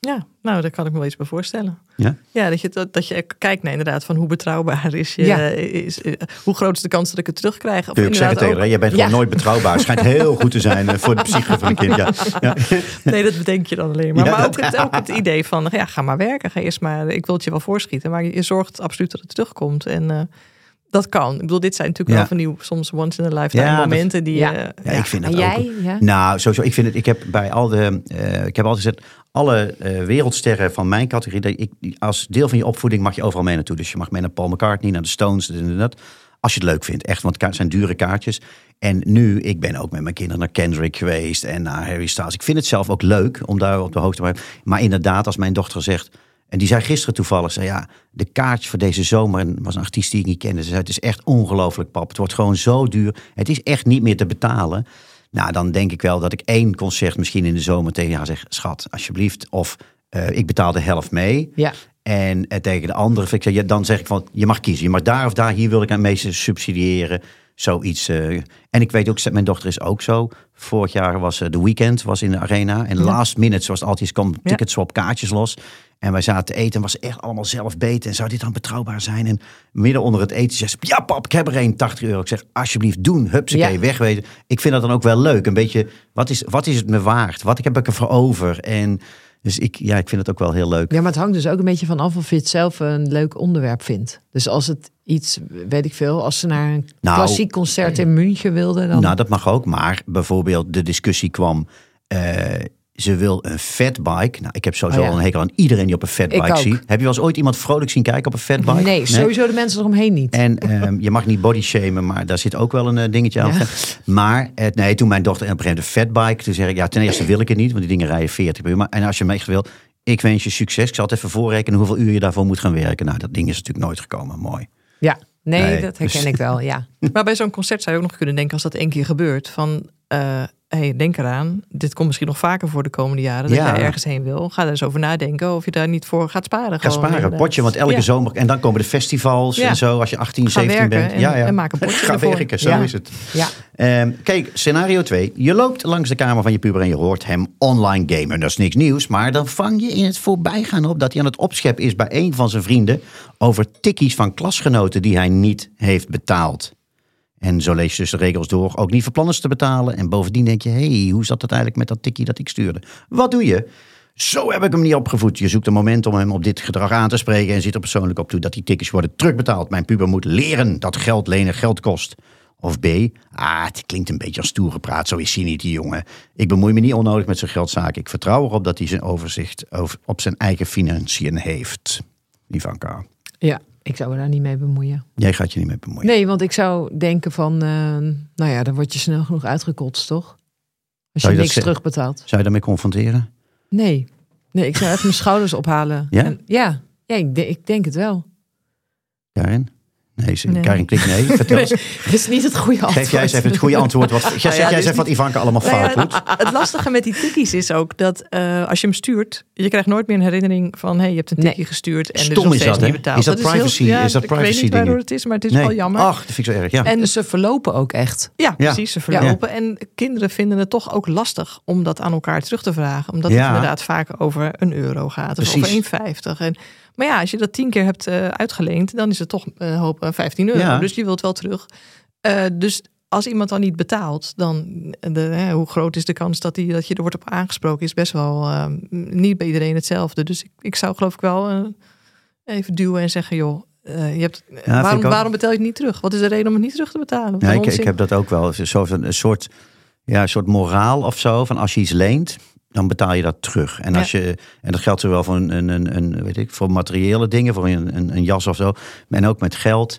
Ja, nou, daar kan ik me wel iets bij voorstellen. Ja? Ja, dat je kijkt naar inderdaad van hoe betrouwbaar is je... hoe groot is de kans dat ik het terugkrijg? Of Kun je ook zeggen tegen haar, jij bent gewoon nooit betrouwbaar. Het schijnt heel goed te zijn voor de psyche van een kind. Ja. Nee, dat bedenk je dan alleen maar. Maar ook het idee van, ga maar werken. Ga eerst maar, ik wil het je wel voorschieten. Maar je zorgt absoluut dat het terugkomt. En dat kan. Ik bedoel, dit zijn natuurlijk wel van die soms once in a lifetime momenten die... ik vind het jij? ook. Ja? Nou, sowieso. Ik vind het. Ik heb bij ik heb altijd gezegd, alle wereldsterren van mijn categorie, als deel van je opvoeding mag je overal mee naartoe. Dus je mag mee naar Paul McCartney, naar de Stones, en dat. Als je het leuk vindt, echt, want het zijn dure kaartjes. En nu, ik ben ook met mijn kinderen naar Kendrick geweest en naar Harry Styles. Ik vind het zelf ook leuk om daar op de hoogte te blijven. Maar inderdaad, als mijn dochter zegt, en die zei gisteren toevallig, de kaartjes voor deze zomer, en was een artiest die ik niet kende. Ze zei, het is echt ongelooflijk, pap. Het wordt gewoon zo duur. Het is echt niet meer te betalen. Nou, dan denk ik wel dat ik 1 concert misschien in de zomer tegen haar zeg, schat, alsjeblieft. Of ik betaal de helft mee. Ja. En tegen de andere, dan zeg ik van, je mag kiezen. Je mag daar of daar, hier wil ik het meeste subsidiëren. Zoiets. En ik weet ook, mijn dochter is ook zo. Vorig jaar was The Weeknd was in de arena. En last minute, zoals het altijd is, kwam ticketswap kaartjes los. En wij zaten te eten en was echt allemaal zelf beten. En zou dit dan betrouwbaar zijn? En midden onder het eten zegt ze, ja pap, ik heb er een, €80. Ik zeg, alsjeblieft doen, hupsakee, wegwezen. Ik vind dat dan ook wel leuk. Een beetje, wat is het me waard? Wat heb ik ervoor over? En dus ik vind het ook wel heel leuk. Ja, maar het hangt dus ook een beetje vanaf of je het zelf een leuk onderwerp vindt. Dus als het iets, weet ik veel, als ze naar een klassiek concert in München wilden, dan... Nou, dat mag ook. Maar bijvoorbeeld de discussie kwam, ze wil een fatbike. Nou, ik heb sowieso al een hekel aan iedereen die op een fatbike ziet. Heb je wel eens ooit iemand vrolijk zien kijken op een fatbike? Nee, sowieso de mensen eromheen niet. En je mag niet body shamen, maar daar zit ook wel een dingetje aan. Ja. Maar toen mijn dochter op een gegeven moment een fatbike, toen zeg ik, ten eerste wil ik het niet, want die dingen rijden 40 per uur. En als je me echt wil, ik wens je succes. Ik zal het even voorrekenen hoeveel uur je daarvoor moet gaan werken. Nou, dat ding is natuurlijk nooit gekomen. Mooi. Ja, nee, dat herken ik wel, ja. Maar bij zo'n concert zou je ook nog kunnen denken, als dat 1 keer gebeurt, van... denk eraan, dit komt misschien nog vaker voor de komende jaren, dat jij ergens heen wil. Ga er eens over nadenken of je daar niet voor gaat sparen. Ga sparen, potje, want elke zomer, en dan komen de festivals en zo, als je 18, 17 bent. En maak een potje Ga werken, zo is het. Ja. Kijk, scenario 2. Je loopt langs de kamer van je puber en je hoort hem online gamen. Dat is niks nieuws, maar dan vang je in het voorbijgaan op dat hij aan het opscheppen is bij een van zijn vrienden over tikkies van klasgenoten die hij niet heeft betaald. En zo lees je dus de regels door. Ook niet verplannen te betalen. En bovendien denk je, hoe zat het eigenlijk met dat tikkie dat ik stuurde? Wat doe je? Zo heb ik hem niet opgevoed. Je zoekt een moment om hem op dit gedrag aan te spreken en ziet er persoonlijk op toe dat die tikkies worden terugbetaald. Mijn puber moet leren dat geld lenen geld kost. Of B, het klinkt een beetje als stoere praat. Zo is hij niet, die jongen. Ik bemoei me niet onnodig met zijn geldzaken. Ik vertrouw erop dat hij zijn overzicht op zijn eigen financiën heeft. Ivanka. Ja. Ik zou me daar niet mee bemoeien. Jij gaat je niet mee bemoeien? Nee, want ik zou denken van... dan word je snel genoeg uitgekotst, toch? Als je niks terugbetaalt. Zou je daarmee confronteren? Nee, ik zou even mijn schouders ophalen. Ja? En, ik denk het wel. Karin? Nee. Karin klikt nee. Vertel eens. Dat is niet het goede antwoord. Geef jij eens even het goede antwoord. Jij zegt wat Ivanka allemaal fout doet. Het lastige met die tikkies is ook dat als je hem stuurt, je krijgt nooit meer een herinnering van, je hebt een tikkie gestuurd en stom dus nog is steeds dat, niet betaald. Is dat privacy? Is dat privacy? Ik weet niet waardoor het is, maar het is wel jammer. Ach, dat vind ik zo erg. Ja. En ze verlopen ook echt. Ja, precies. Ze verlopen. Ja. En kinderen vinden het toch ook lastig om dat aan elkaar terug te vragen. Omdat het inderdaad vaak over €1 gaat. Of over 1,50. Maar als je dat 10 keer hebt uitgeleend, dan is het toch €15. Ja. Dus je wilt wel terug. Dus als iemand dan niet betaalt, dan hoe groot is de kans dat je er wordt op aangesproken, is best wel niet bij iedereen hetzelfde. Dus ik zou geloof ik wel even duwen en zeggen, joh, waarom betaal je het niet terug? Wat is de reden om het niet terug te betalen? Ja, ik heb dat ook wel. Een soort moraal of zo, van als je iets leent, dan betaal je dat terug. En en dat geldt zowel voor voor materiële dingen, voor een jas of zo, en ook met geld.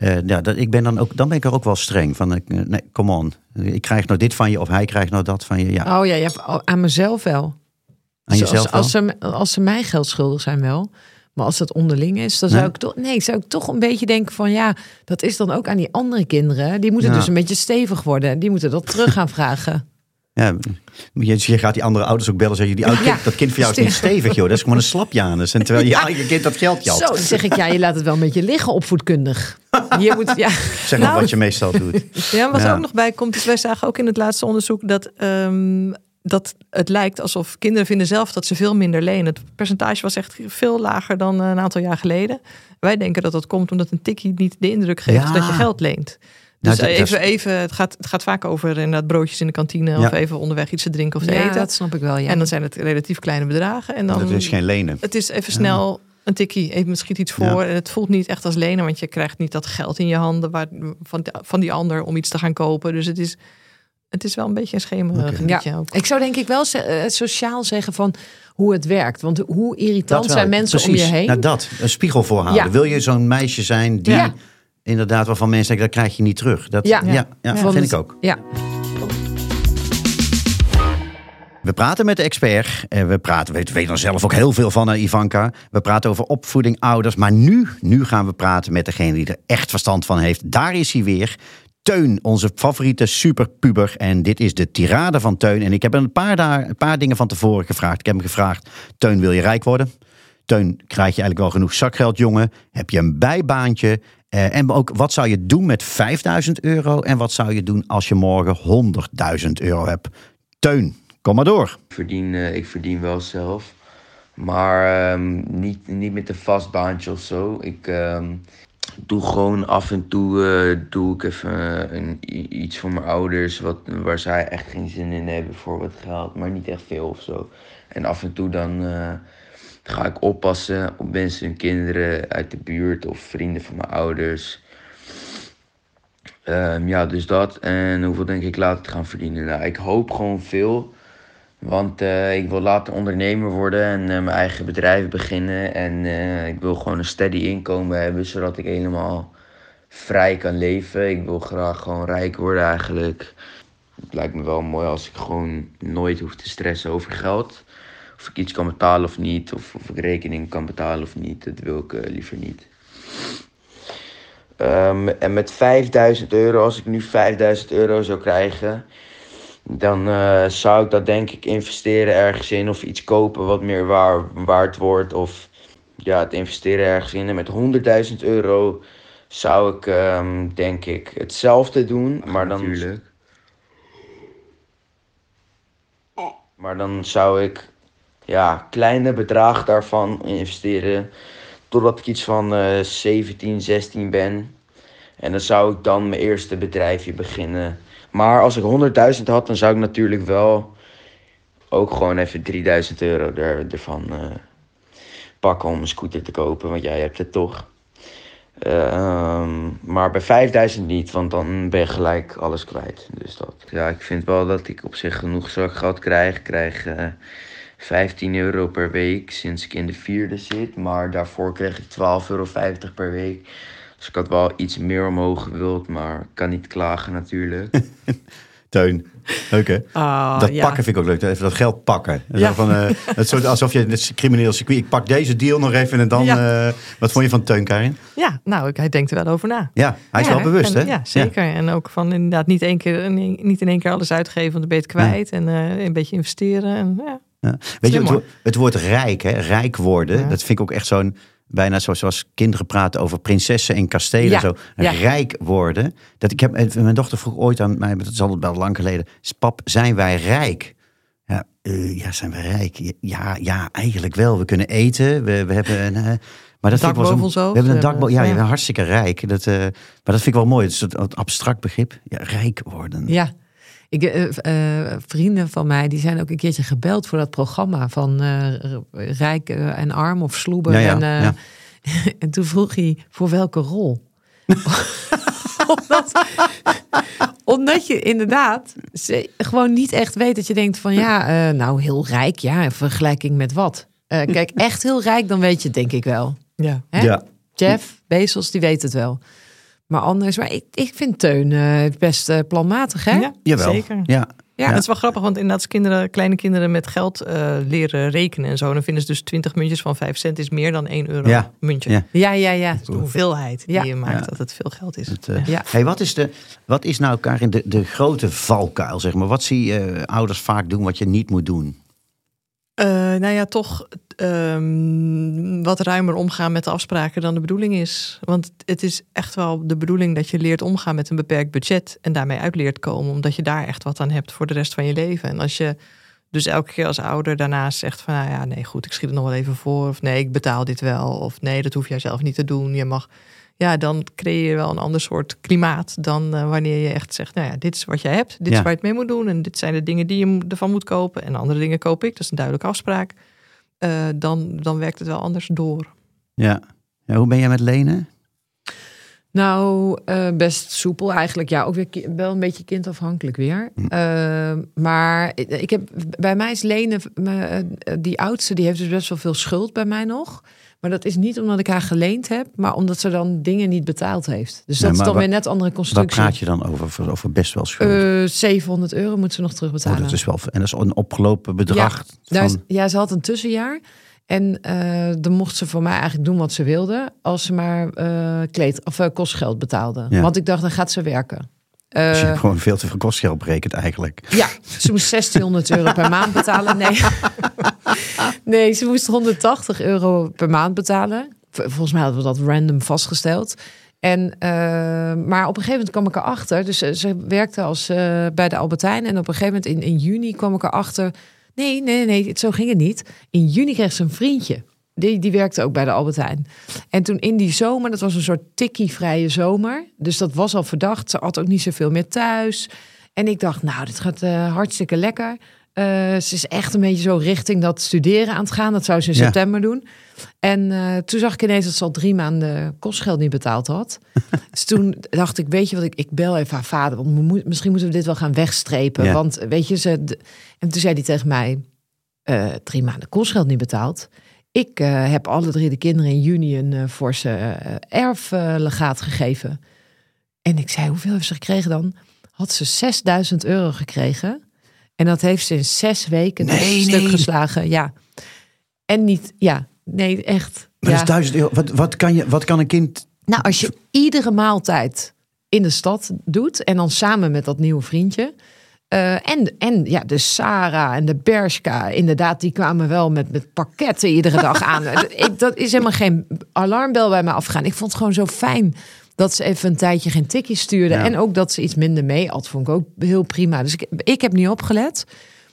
Dan ben ik er ook wel streng van. Nee, come on. Ik krijg nou dit van je of hij krijgt nou dat van je. Ja. Oh ja, aan mezelf wel. Aan jezelf wel? Als ze mij geld schuldig zijn wel. Maar als dat onderling is, dan zou ik toch een beetje denken van dat is dan ook aan die andere kinderen. Die moeten dus een beetje stevig worden. Die moeten dat terug gaan vragen. Ja, je gaat die andere ouders ook bellen. Zeg je, dat kind van jou is niet stevig, joh. Dat is gewoon een slapjanus. En terwijl je kind dat geld jat. Zo, dan zeg ik, je laat het wel een beetje liggen opvoedkundig. Je moet, zeg maar wat je meestal doet. Ja, wat er ook nog bij komt, is wij zagen ook in het laatste onderzoek dat dat het lijkt alsof kinderen vinden zelf dat ze veel minder lenen. Het percentage was echt veel lager dan een aantal jaar geleden. Wij denken dat dat komt omdat een tikkie niet de indruk geeft dat je geld leent. Dus even, het gaat vaak over inderdaad broodjes in de kantine of even onderweg iets te drinken of te eten. Dat snap ik wel, ja. En dan zijn het relatief kleine bedragen. En dan, dat is geen lenen. Het is even snel een tikkie, even schiet iets voor. En het voelt niet echt als lenen, want je krijgt niet dat geld in je handen van die ander om iets te gaan kopen. Dus het is wel een beetje een schemergebiedje ook. Ik zou denk ik wel sociaal zeggen van hoe het werkt. Want hoe irritant zijn mensen precies. om je heen. Nou dat, een spiegel voorhouden. Ja. Wil je zo'n meisje zijn die inderdaad waarvan mensen denken, dat krijg je niet terug. Dat vind ik ook. Ja. We praten met de expert. We weten er zelf ook heel veel van, Ivanka. We praten over opvoeding, ouders. Maar nu gaan we praten met degene die er echt verstand van heeft. Daar is hij weer. Teun, onze favoriete superpuber. En dit is de tirade van Teun. En ik heb een paar dingen van tevoren gevraagd. Ik heb hem gevraagd, Teun, wil je rijk worden? Teun, krijg je eigenlijk wel genoeg zakgeld, jongen? Heb je een bijbaantje? En ook, wat zou je doen met €5.000? En wat zou je doen als je morgen €100.000 hebt? Teun, kom maar door. Ik verdien wel zelf. Maar niet met een vast baantje of zo. Ik doe gewoon af en toe doe ik even iets voor mijn ouders. Waar zij echt geen zin in hebben voor wat geld. Maar niet echt veel of zo. En af en toe dan ga ik oppassen op mensen en kinderen uit de buurt. Of vrienden van mijn ouders. Dus dat. En hoeveel denk ik later gaan verdienen? Nou, ik hoop gewoon veel. Want ik wil later ondernemer worden en mijn eigen bedrijf beginnen. En ik wil gewoon een steady inkomen hebben, zodat ik helemaal vrij kan leven. Ik wil graag gewoon rijk worden eigenlijk. Het lijkt me wel mooi als ik gewoon nooit hoef te stressen over geld. Of ik iets kan betalen of niet, of ik rekening kan betalen of niet. Dat wil ik liever niet. En met €5.000, als ik nu €5.000 zou krijgen, dan zou ik dat denk ik investeren ergens in of iets kopen wat meer waard wordt. Of het investeren ergens in. En met €100.000 zou ik denk ik hetzelfde doen. Maar dan, natuurlijk. Maar dan zou ik kleine bedragen daarvan investeren. Totdat ik iets van 17, 16 ben. En dan zou ik dan mijn eerste bedrijfje beginnen. Maar als ik €100.000 had, dan zou ik natuurlijk wel ook gewoon even €3.000 ervan pakken om een scooter te kopen. Want jij hebt het toch. Maar bij 5.000 niet, want dan ben je gelijk alles kwijt. Dus dat. Ja, ik vind wel dat ik op zich genoeg zakgeld krijg. Ik krijg €15 per week sinds ik in de 4e zit. Maar daarvoor kreeg ik €12,50 per week. Dus ik had wel iets meer omhoog gewild, maar ik kan niet klagen natuurlijk. Teun, leuk hè? Dat pakken vind ik ook leuk. Even dat geld pakken. Ja. Alsof je het crimineel circuit. Ik pak deze deal nog even en dan... wat vond je van Teun, Karin? Ja, nou, hij denkt er wel over na. Ja, hij is wel bewust, hè? Ja, zeker. Ja. En ook van inderdaad niet in één keer alles uitgeven, want dan ben je het kwijt. Ja. En een beetje investeren. En, Weet je, het woord rijk, hè? Rijk worden, dat vind ik ook echt zo'n... Bijna zoals kinderen praten over prinsessen en kastelen. Zo rijk worden. Mijn dochter vroeg ooit aan mij, dat is al wel lang geleden. Pap, zijn wij rijk? Zijn wij rijk? Ja, eigenlijk wel. We kunnen eten. We hebben maar dat dak boven ons hoofd. We hebben een dak boven. Ja, je bent hartstikke rijk. Maar dat vind ik wel mooi. Het is een abstract begrip. Ja, rijk worden. Ja. Vrienden van mij, die zijn ook een keertje gebeld voor dat programma van Rijk en Arm of Sloeber. Ja. En toen vroeg hij voor welke rol. Omdat je inderdaad gewoon niet echt weet dat je denkt van heel rijk, in vergelijking met wat. Kijk, echt heel rijk, dan weet je het denk ik wel. Ja. Ja. Jeff Bezos, die weet het wel. Maar anders, ik vind Teun best planmatig, hè? Ja, jawel. Zeker. Ja. Het is wel grappig, want inderdaad als kleine kinderen met geld leren rekenen en zo, dan vinden ze dus 20 muntjes van 5 cent is meer dan €1 muntje. Ja. De hoeveelheid die je maakt, dat het veel geld is. Hey, wat is nou, Karin, de grote valkuil, zeg maar? Wat zie je ouders vaak doen wat je niet moet doen? Toch wat ruimer omgaan met de afspraken dan de bedoeling is. Want het is echt wel de bedoeling dat je leert omgaan met een beperkt budget en daarmee uit leert komen, omdat je daar echt wat aan hebt voor de rest van je leven. En als je Dus elke keer als ouder daarnaast zegt van... nou ja, nee, goed, ik schiet het nog wel even voor. Of nee, ik betaal dit wel. Of nee, dat hoef jij zelf niet te doen. Je mag... Ja, dan creëer je wel een ander soort klimaat dan wanneer je echt zegt... nou ja, dit is wat jij hebt, dit is waar je het mee moet doen... en dit zijn de dingen die je ervan moet kopen... en andere dingen koop ik, dat is een duidelijke afspraak. Dan werkt het wel anders door. Ja. Hoe ben jij met lenen? Nou, best soepel eigenlijk. Ja, ook weer wel een beetje kindafhankelijk weer. Maar bij mij is Lene, die oudste, die heeft dus best wel veel schuld bij mij nog. Maar dat is niet omdat ik haar geleend heb, maar omdat ze dan dingen niet betaald heeft. Dus dat is dan weer net andere constructie. Waar praat je dan over best wel schuld? €700 moet ze nog terugbetalen. Dat is wel, en dat is een opgelopen bedrag. Ze had een tussenjaar. En dan mocht ze voor mij eigenlijk doen wat ze wilde... als ze maar kostgeld betaalde. Ja. Want ik dacht, dan gaat ze werken. Dus je hebt gewoon veel te veel kostgeld berekend eigenlijk. Ja, ze moest €1600 per maand betalen. Nee, ze moest €180 per maand betalen. Volgens mij hadden we dat random vastgesteld. Maar op een gegeven moment kwam ik erachter... dus ze werkte bij de Albert Heijn... en op een gegeven moment in juni kwam ik erachter... Nee, zo ging het niet. In juni kreeg ze een vriendje. Die werkte ook bij de Albert Heijn. En toen in die zomer, dat was een soort tikkie-vrije zomer. Dus dat was al verdacht. Ze had ook niet zoveel meer thuis. En ik dacht, nou, dit gaat hartstikke lekker. Ze is echt een beetje zo richting dat studeren aan het gaan. Dat zou ze in september doen. En toen zag ik ineens dat ze al 3 maanden kostgeld niet betaald had. Dus toen dacht ik, weet je wat, ik bel even haar vader. Want misschien moeten we dit wel gaan wegstrepen. Ja. Want weet je, en toen zei hij tegen mij, 3 maanden kostgeld niet betaald. Ik heb alle 3 de kinderen in juni een forse erflegaat gegeven. En ik zei, hoeveel heeft ze gekregen dan? Had ze €6.000 gekregen. En dat heeft ze in 6 weken stuk geslagen. Ja. En niet, nee, echt. Maar dat is €1.000. Wat kan een kind... Nou, als je iedere maaltijd in de stad doet... en dan samen met dat nieuwe vriendje... de Sarah en de Bershka, inderdaad, die kwamen wel met pakketten iedere dag aan. Dat is helemaal geen alarmbel bij mij afgegaan. Ik vond het gewoon zo fijn dat ze even een tijdje geen tikjes stuurde. Ja. En ook dat ze iets minder mee at, vond ik ook heel prima. Dus ik heb niet opgelet.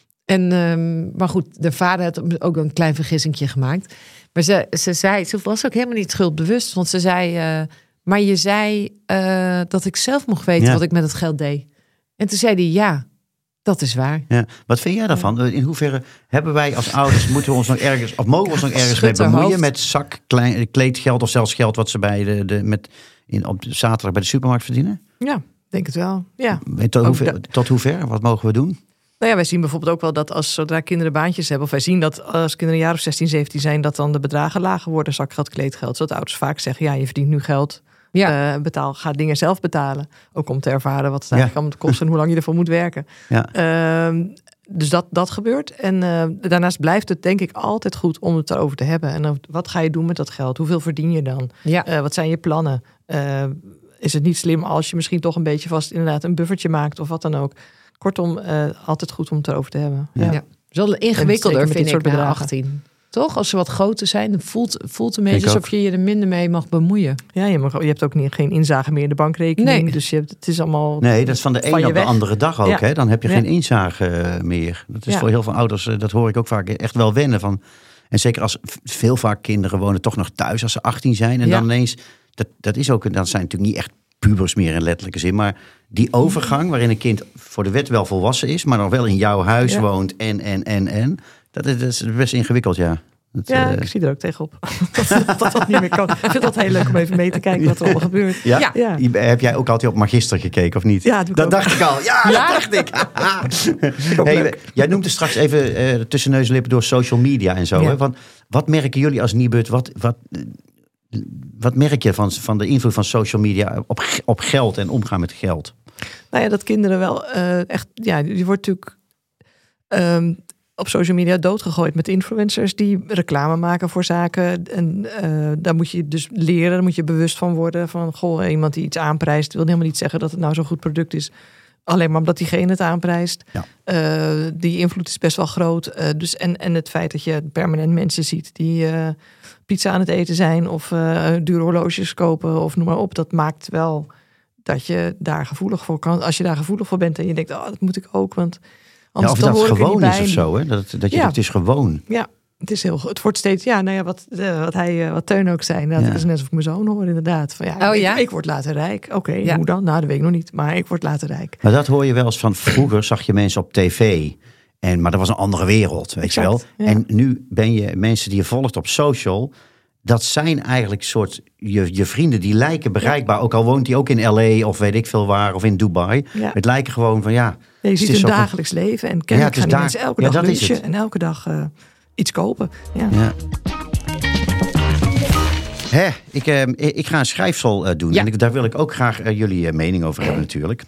Maar goed, de vader had ook een klein vergissingje gemaakt. Maar ze was ook helemaal niet schuldbewust. Want ze zei, maar je zei dat ik zelf mocht weten wat ik met het geld deed. En toen zei hij, ja, dat is waar. Ja. Wat vind jij daarvan? In hoeverre hebben wij als ouders, moeten we ons nog ergens, of mogen we ons nog ergens mee bemoeien met zak, kleedgeld of zelfs geld wat ze bij op zaterdag bij de supermarkt verdienen? Ja, denk het wel. Ja. Tot hoever? Wat mogen we doen? Nou ja, wij zien bijvoorbeeld ook wel dat zodra kinderen baantjes hebben... of wij zien dat als kinderen een jaar of 16, 17 zijn... dat dan de bedragen lager worden, zakgeld, kleedgeld. Zodat ouders vaak zeggen, ja, je verdient nu geld... Ja. Ga dingen zelf betalen. Ook om te ervaren wat het eigenlijk allemaal kost... en hoe lang je ervoor moet werken. Ja. Dus dat gebeurt. En daarnaast blijft het denk ik altijd goed om het erover te hebben. En wat ga je doen met dat geld? Hoeveel verdien je dan? Ja. Wat zijn je plannen? Is het niet slim als je misschien toch een beetje vast... inderdaad een buffertje maakt of wat dan ook... Kortom, altijd goed om het erover te hebben. Ja. Ja. Wel ingewikkelder vind ik bij 18. Toch? Als ze wat groter zijn, dan voelt het mee alsof je er minder mee mag bemoeien. Ja, je hebt ook geen inzage meer in de bankrekening. Nee. Dus het is allemaal... Nee, dat is van de ene op de andere dag ook. Ja. Hè? Dan heb je geen inzage meer. Dat is voor heel veel ouders, dat hoor ik ook vaak, echt wel wennen van. En zeker als veel vaak kinderen wonen toch nog thuis als ze 18 zijn. En dan ineens, dat zijn natuurlijk niet echt pubers meer in letterlijke zin. Maar die overgang waarin een kind voor de wet wel volwassen is, maar nog wel in jouw huis woont en. Dat is best ingewikkeld, ja. Ik zie er ook tegenop. dat niet meer kan. Ik vind dat heel leuk om even mee te kijken wat er allemaal gebeurt. Ja? Ja. Heb jij ook altijd op Magister gekeken, of niet? Ja, dat dacht ik al. Ja, dat dacht ik. Jij noemde straks even tussen neus en lippen door social media en zo. Ja. Hè? Want wat merken jullie als Nibud? Wat merk je van de invloed van social media op geld en omgaan met geld? Nou ja, dat kinderen wel echt... Ja, je wordt natuurlijk... op social media doodgegooid met influencers die reclame maken voor zaken. En daar moet je dus leren, daar moet je bewust van worden. Van, iemand die iets aanprijst, wil helemaal niet zeggen dat het nou zo'n goed product is. Alleen maar omdat diegene het aanprijst. Ja. Die invloed is best wel groot. Dus en het feit dat je permanent mensen ziet die pizza aan het eten zijn of dure horloges kopen of noem maar op. Dat maakt wel dat je daar gevoelig voor kan. Als je daar gevoelig voor bent en je denkt, dat moet ik ook, want Anders of dan dat hoor het ik er niet gewoon is bij. of zo. Hè? Dat het is gewoon. Ja, het is heel. Het wordt steeds. Ja, nou ja, wat Teun ook zei. Dat is net alsof ik mijn zoon hoor, inderdaad. Van, ik word later rijk. Oké, hoe dan? Nou, dat weet ik nog niet. Maar ik word later rijk. Maar dat hoor je wel eens van. Vroeger zag je mensen op tv. Maar dat was een andere wereld, weet je wel. Ja. En nu ben je mensen die je volgt op social. Dat zijn eigenlijk soort je vrienden die lijken bereikbaar. Ook al woont die ook in L.A. of weet ik veel waar. Of in Dubai. Ja. Het lijken gewoon van je ziet hun dagelijks leven. En kennelijk gaan die mensen elke dag lunchen. En elke dag iets kopen. Ja. Ik ga een schrijfsel doen. En daar wil ik ook graag jullie mening over hebben natuurlijk.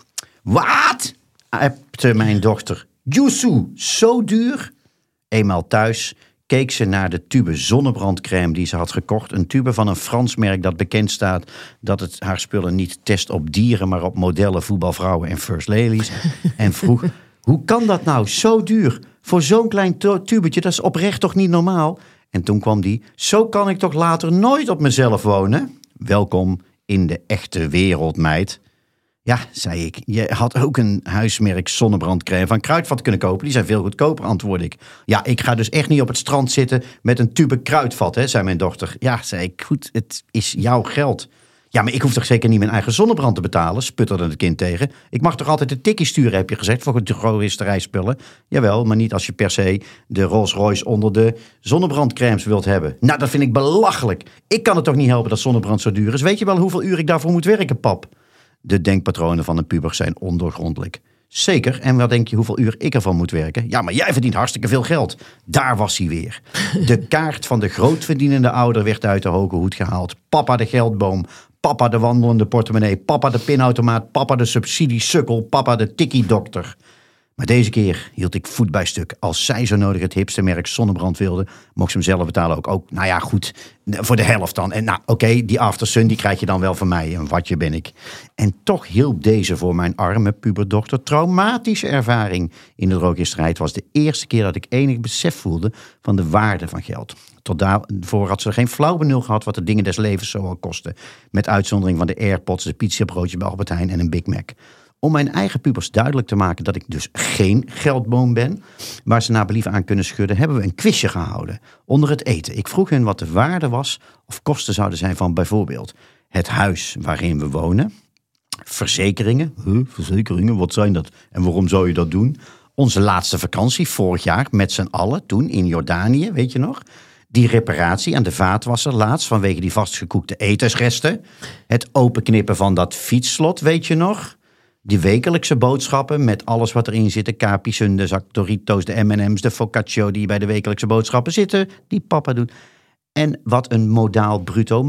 Wat? Appte mijn dochter. Yusu, zo duur? Eenmaal thuis keek ze naar de tube zonnebrandcrème die ze had gekocht. Een tube van een Frans merk dat bekend staat dat het haar spullen niet test op dieren, maar op modellen, voetbalvrouwen en first ladies. En vroeg, hoe kan dat nou? Zo duur. Voor zo'n klein tubetje, dat is oprecht toch niet normaal? En toen kwam die, zo kan ik toch later nooit op mezelf wonen? Welkom in de echte wereld, meid. Ja, zei ik, je had ook een huismerk zonnebrandcrème van Kruidvat kunnen kopen. Die zijn veel goedkoper, antwoordde ik. Ja, ik ga dus echt niet op het strand zitten met een tube kruidvat, hè, zei mijn dochter. Ja, zei ik, goed, het is jouw geld. Ja, maar ik hoef toch zeker niet mijn eigen zonnebrand te betalen, sputterde het kind tegen. Ik mag toch altijd een tikkie sturen, heb je gezegd, voor drogisterijspullen? Jawel, maar niet als je per se de Rolls Royce onder de zonnebrandcrèmes wilt hebben. Nou, dat vind ik belachelijk. Ik kan het toch niet helpen dat zonnebrand zo duur is? Weet je wel hoeveel uur ik daarvoor moet werken, pap? De denkpatronen van een puber zijn ondoorgrondelijk. Zeker, en wat denk je hoeveel uur ik ervan moet werken? Ja, maar jij verdient hartstikke veel geld. Daar was hij weer. De kaart van de grootverdienende ouder werd uit de hoge hoed gehaald. Papa de geldboom, papa de wandelende portemonnee, papa de pinautomaat, papa de subsidiesukkel, papa de tikkie-dokter. Maar deze keer hield ik voet bij stuk. Als zij zo nodig het hipste merk zonnebrand wilde, mocht ze hem zelf betalen ook. Nou ja, goed, voor de helft dan. En nou, oké, die Aftersun, die krijg je dan wel van mij. Een watje ben ik. En toch hielp deze voor mijn arme puberdochter traumatische ervaring in de drogisterij. Het was de eerste keer dat ik enig besef voelde van de waarde van geld. Tot daarvoor had ze er geen flauw benul gehad wat de dingen des levens zo al kosten. Met uitzondering van de AirPods, de pizzabroodje bij Albert Heijn en een Big Mac. Om mijn eigen pubers duidelijk te maken dat ik dus geen geldboom ben, waar ze naar believen aan kunnen schudden, hebben we een quizje gehouden onder het eten. Ik vroeg hen wat de waarde was of kosten zouden zijn van bijvoorbeeld het huis waarin we wonen, verzekeringen. Verzekeringen, wat zijn dat? En waarom zou je dat doen? Onze laatste vakantie vorig jaar met z'n allen, toen in Jordanië, weet je nog? Die reparatie aan de vaatwasser laatst vanwege die vastgekoekte etensresten. Het openknippen van dat fietsslot, weet je nog? Die wekelijkse boodschappen met alles wat erin zit. De Capri-Sun, de zak Doritos, de M&M's, de focaccio die bij de wekelijkse boodschappen zitten. Die papa doet. En wat een modaal bruto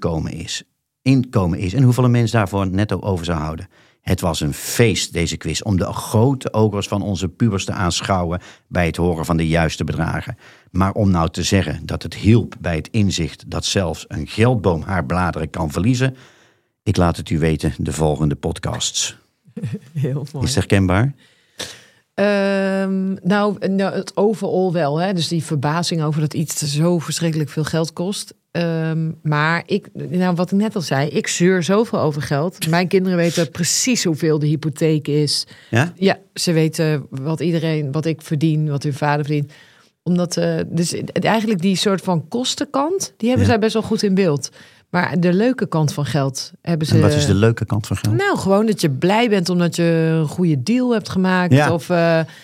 inkomen is. En hoeveel een mens daarvoor netto over zou houden. Het was een feest, deze quiz, om de grote ogers van onze pubers te aanschouwen bij het horen van de juiste bedragen. Maar om nou te zeggen dat het hielp bij het inzicht dat zelfs een geldboom haar bladeren kan verliezen. Ik laat het u weten, de volgende podcasts. Heel mooi. Is het herkenbaar? Nou, het overal wel. Hè? Dus die verbazing over dat iets zo verschrikkelijk veel geld kost. Maar wat ik net al zei, ik zeur zoveel over geld. Mijn kinderen weten precies hoeveel de hypotheek is. Ja? Ja, ze weten wat ik verdien, wat hun vader verdient. Omdat, dus eigenlijk die soort van kostenkant, die hebben zij best wel goed in beeld. Maar de leuke kant van geld hebben ze. En wat is de leuke kant van geld? Nou, gewoon dat je blij bent omdat je een goede deal hebt gemaakt. Ja. Of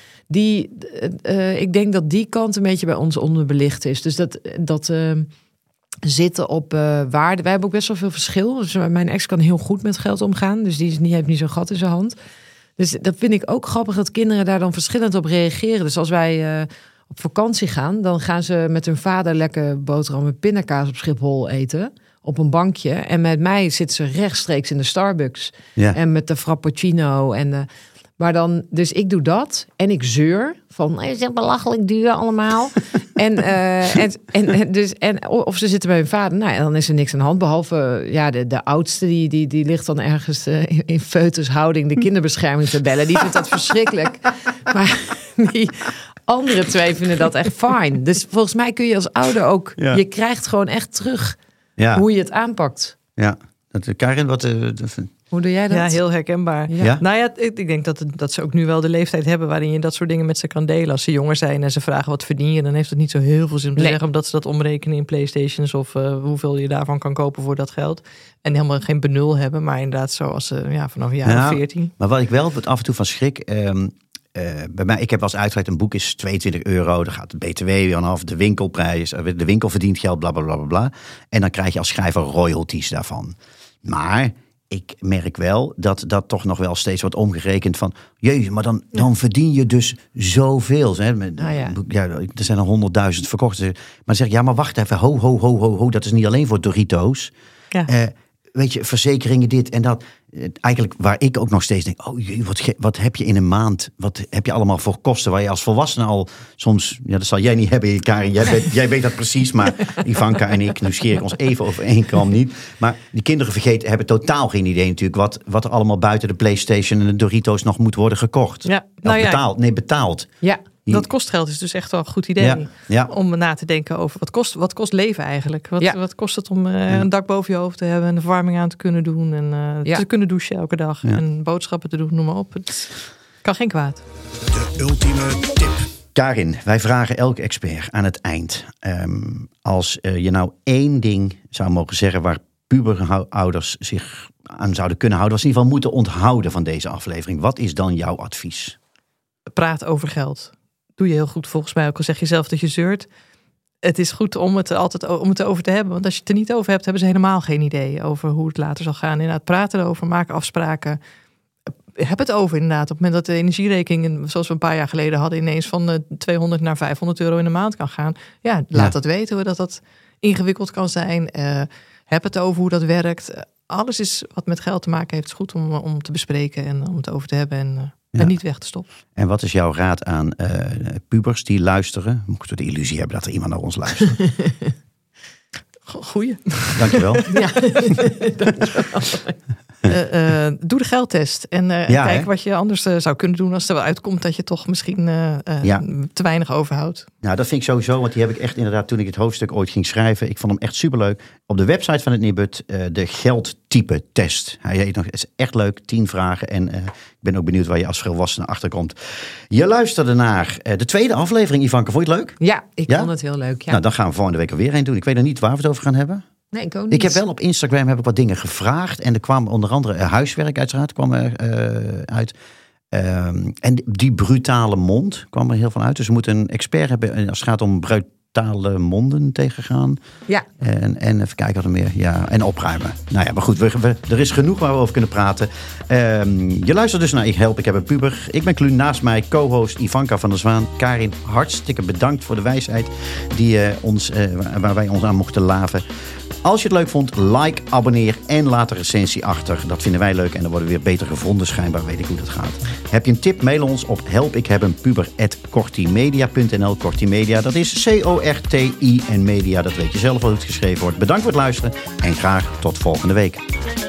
ik denk dat die kant een beetje bij ons onderbelicht is. Dus dat zitten op waarde. Wij hebben ook best wel veel verschil. Dus mijn ex kan heel goed met geld omgaan. Dus die heeft niet zo'n gat in zijn hand. Dus dat vind ik ook grappig dat kinderen daar dan verschillend op reageren. Dus als wij op vakantie gaan, dan gaan ze met hun vader lekker boterham met pindakaas op Schiphol eten. Op een bankje. En met mij zitten ze rechtstreeks in de Starbucks. Ja. En met de frappuccino. Maar dan, dus ik doe dat. En ik zeur. Van, het is belachelijk duur allemaal. Of ze zitten bij hun vader. Nou, en dan is er niks aan de hand. Behalve de oudste. Die ligt dan ergens in foetushouding de kinderbescherming te bellen. Die vindt dat verschrikkelijk. Maar die andere twee vinden dat echt fijn. Dus volgens mij kun je als ouder ook. Ja. Je krijgt gewoon echt terug. Ja. Hoe je het aanpakt. Ja, Karin, wat... Hoe doe jij dat? Ja, heel herkenbaar. Ja? Nou ja, ik denk dat ze ook nu wel de leeftijd hebben waarin je dat soort dingen met ze kan delen. Als ze jonger zijn en ze vragen wat verdien je, dan heeft het niet zo heel veel zin om te zeggen, omdat ze dat omrekenen in PlayStations of hoeveel je daarvan kan kopen voor dat geld. En helemaal geen benul hebben, maar inderdaad zoals vanaf een jaar of 14. Maar wat ik wel af en toe van schrik, bij mij, ik heb wel eens uitgelegd, een boek is €22, dan gaat de BTW vanaf, de winkelprijs, de winkel verdient geld, bla bla bla bla. En dan krijg je als schrijver royalties daarvan. Maar ik merk wel dat toch nog wel steeds wordt omgerekend van, jezus, maar dan verdien je dus zoveel. Hè? Er zijn er 100.000 verkocht. Maar dan zeg ik, ja, maar wacht even, ho, dat is niet alleen voor Doritos. Ja. Weet je, verzekeringen dit en dat. Eigenlijk waar ik ook nog steeds denk, oh jee, wat heb je in een maand? Wat heb je allemaal voor kosten waar je als volwassene al soms, ja, dat zal jij niet hebben, Karin. Jij weet dat precies, maar Ivanka en ik, nu scheer ik ons even over één kam niet. Maar die kinderen hebben totaal geen idee natuurlijk wat er allemaal buiten de PlayStation en de Doritos nog moet worden gekocht. Ja, betaald. Ja. Dat kostgeld is dus echt wel een goed idee. Om na te denken over wat kost leven eigenlijk. Wat kost het om een dak boven je hoofd te hebben en de verwarming aan te kunnen doen en te kunnen douchen elke dag en boodschappen te doen, noem maar op. Het kan geen kwaad. De ultieme tip. Karin, wij vragen elke expert aan het eind. Als je nou één ding zou mogen zeggen waar puberouders zich aan zouden kunnen houden, was in ieder geval moeten onthouden van deze aflevering. Wat is dan jouw advies? Praat over geld. Doe je heel goed volgens mij, ook al zeg je zelf dat je zeurt. Het is goed om het over te hebben. Want als je het er niet over hebt, hebben ze helemaal geen idee over hoe het later zal gaan. Inderdaad, praten erover, maken afspraken. Heb het over inderdaad. Op het moment dat de energierekening, zoals we een paar jaar geleden hadden, ineens van €200 naar €500 in de maand kan gaan. Ja, laat dat weten, dat ingewikkeld kan zijn. Heb het over hoe dat werkt. Alles is wat met geld te maken heeft, is goed om te bespreken en om het over te hebben en niet weg te stoppen. En wat is jouw raad aan pubers die luisteren? Mochten we de illusie hebben dat er iemand naar ons luistert? Goeie. Dankjewel. Ja, dankjewel. Doe de geldtest en kijk wat je anders zou kunnen doen als er wel uitkomt dat je toch misschien te weinig overhoudt. Nou, dat vind ik sowieso, want die heb ik echt inderdaad toen ik het hoofdstuk ooit ging schrijven. Ik vond hem echt superleuk. Op de website van het Nibud, de geldtype test. Hij heet nog, is echt leuk, 10 vragen en ik ben ook benieuwd waar je als volwassene achterkomt. Je luisterde naar de tweede aflevering, Ivanka. Vond je het leuk? Ja, ik vond het heel leuk. Ja. Nou, dan gaan we volgende week er weer heen doen. Ik weet nog niet waar we het over gaan hebben. Nee, ik ook niet. Ik heb wel op Instagram wat dingen gevraagd. En er kwam onder andere huiswerk uiteraard kwam er uit. En die brutale mond kwam er heel van uit. Dus we moeten een expert hebben als het gaat om brutale monden tegengaan. Ja. En even kijken wat er meer. Ja, en opruimen. Nou ja, maar goed. Er is genoeg waar we over kunnen praten. Je luistert dus naar Ik Help, ik heb een puber. Ik ben Kluun, naast mij co-host Ivanka van der Zwaan. Karin, hartstikke bedankt voor de wijsheid waar wij ons aan mochten laven. Als je het leuk vond, like, abonneer en laat een recensie achter. Dat vinden wij leuk en dan worden we weer beter gevonden. Schijnbaar weet ik hoe dat gaat. Heb je een tip, mail ons op helpikhebbenpuber@kortimedia.nl. Kortimedia, dat is CORTI en media. Dat weet je zelf hoe het geschreven wordt. Bedankt voor het luisteren en graag tot volgende week.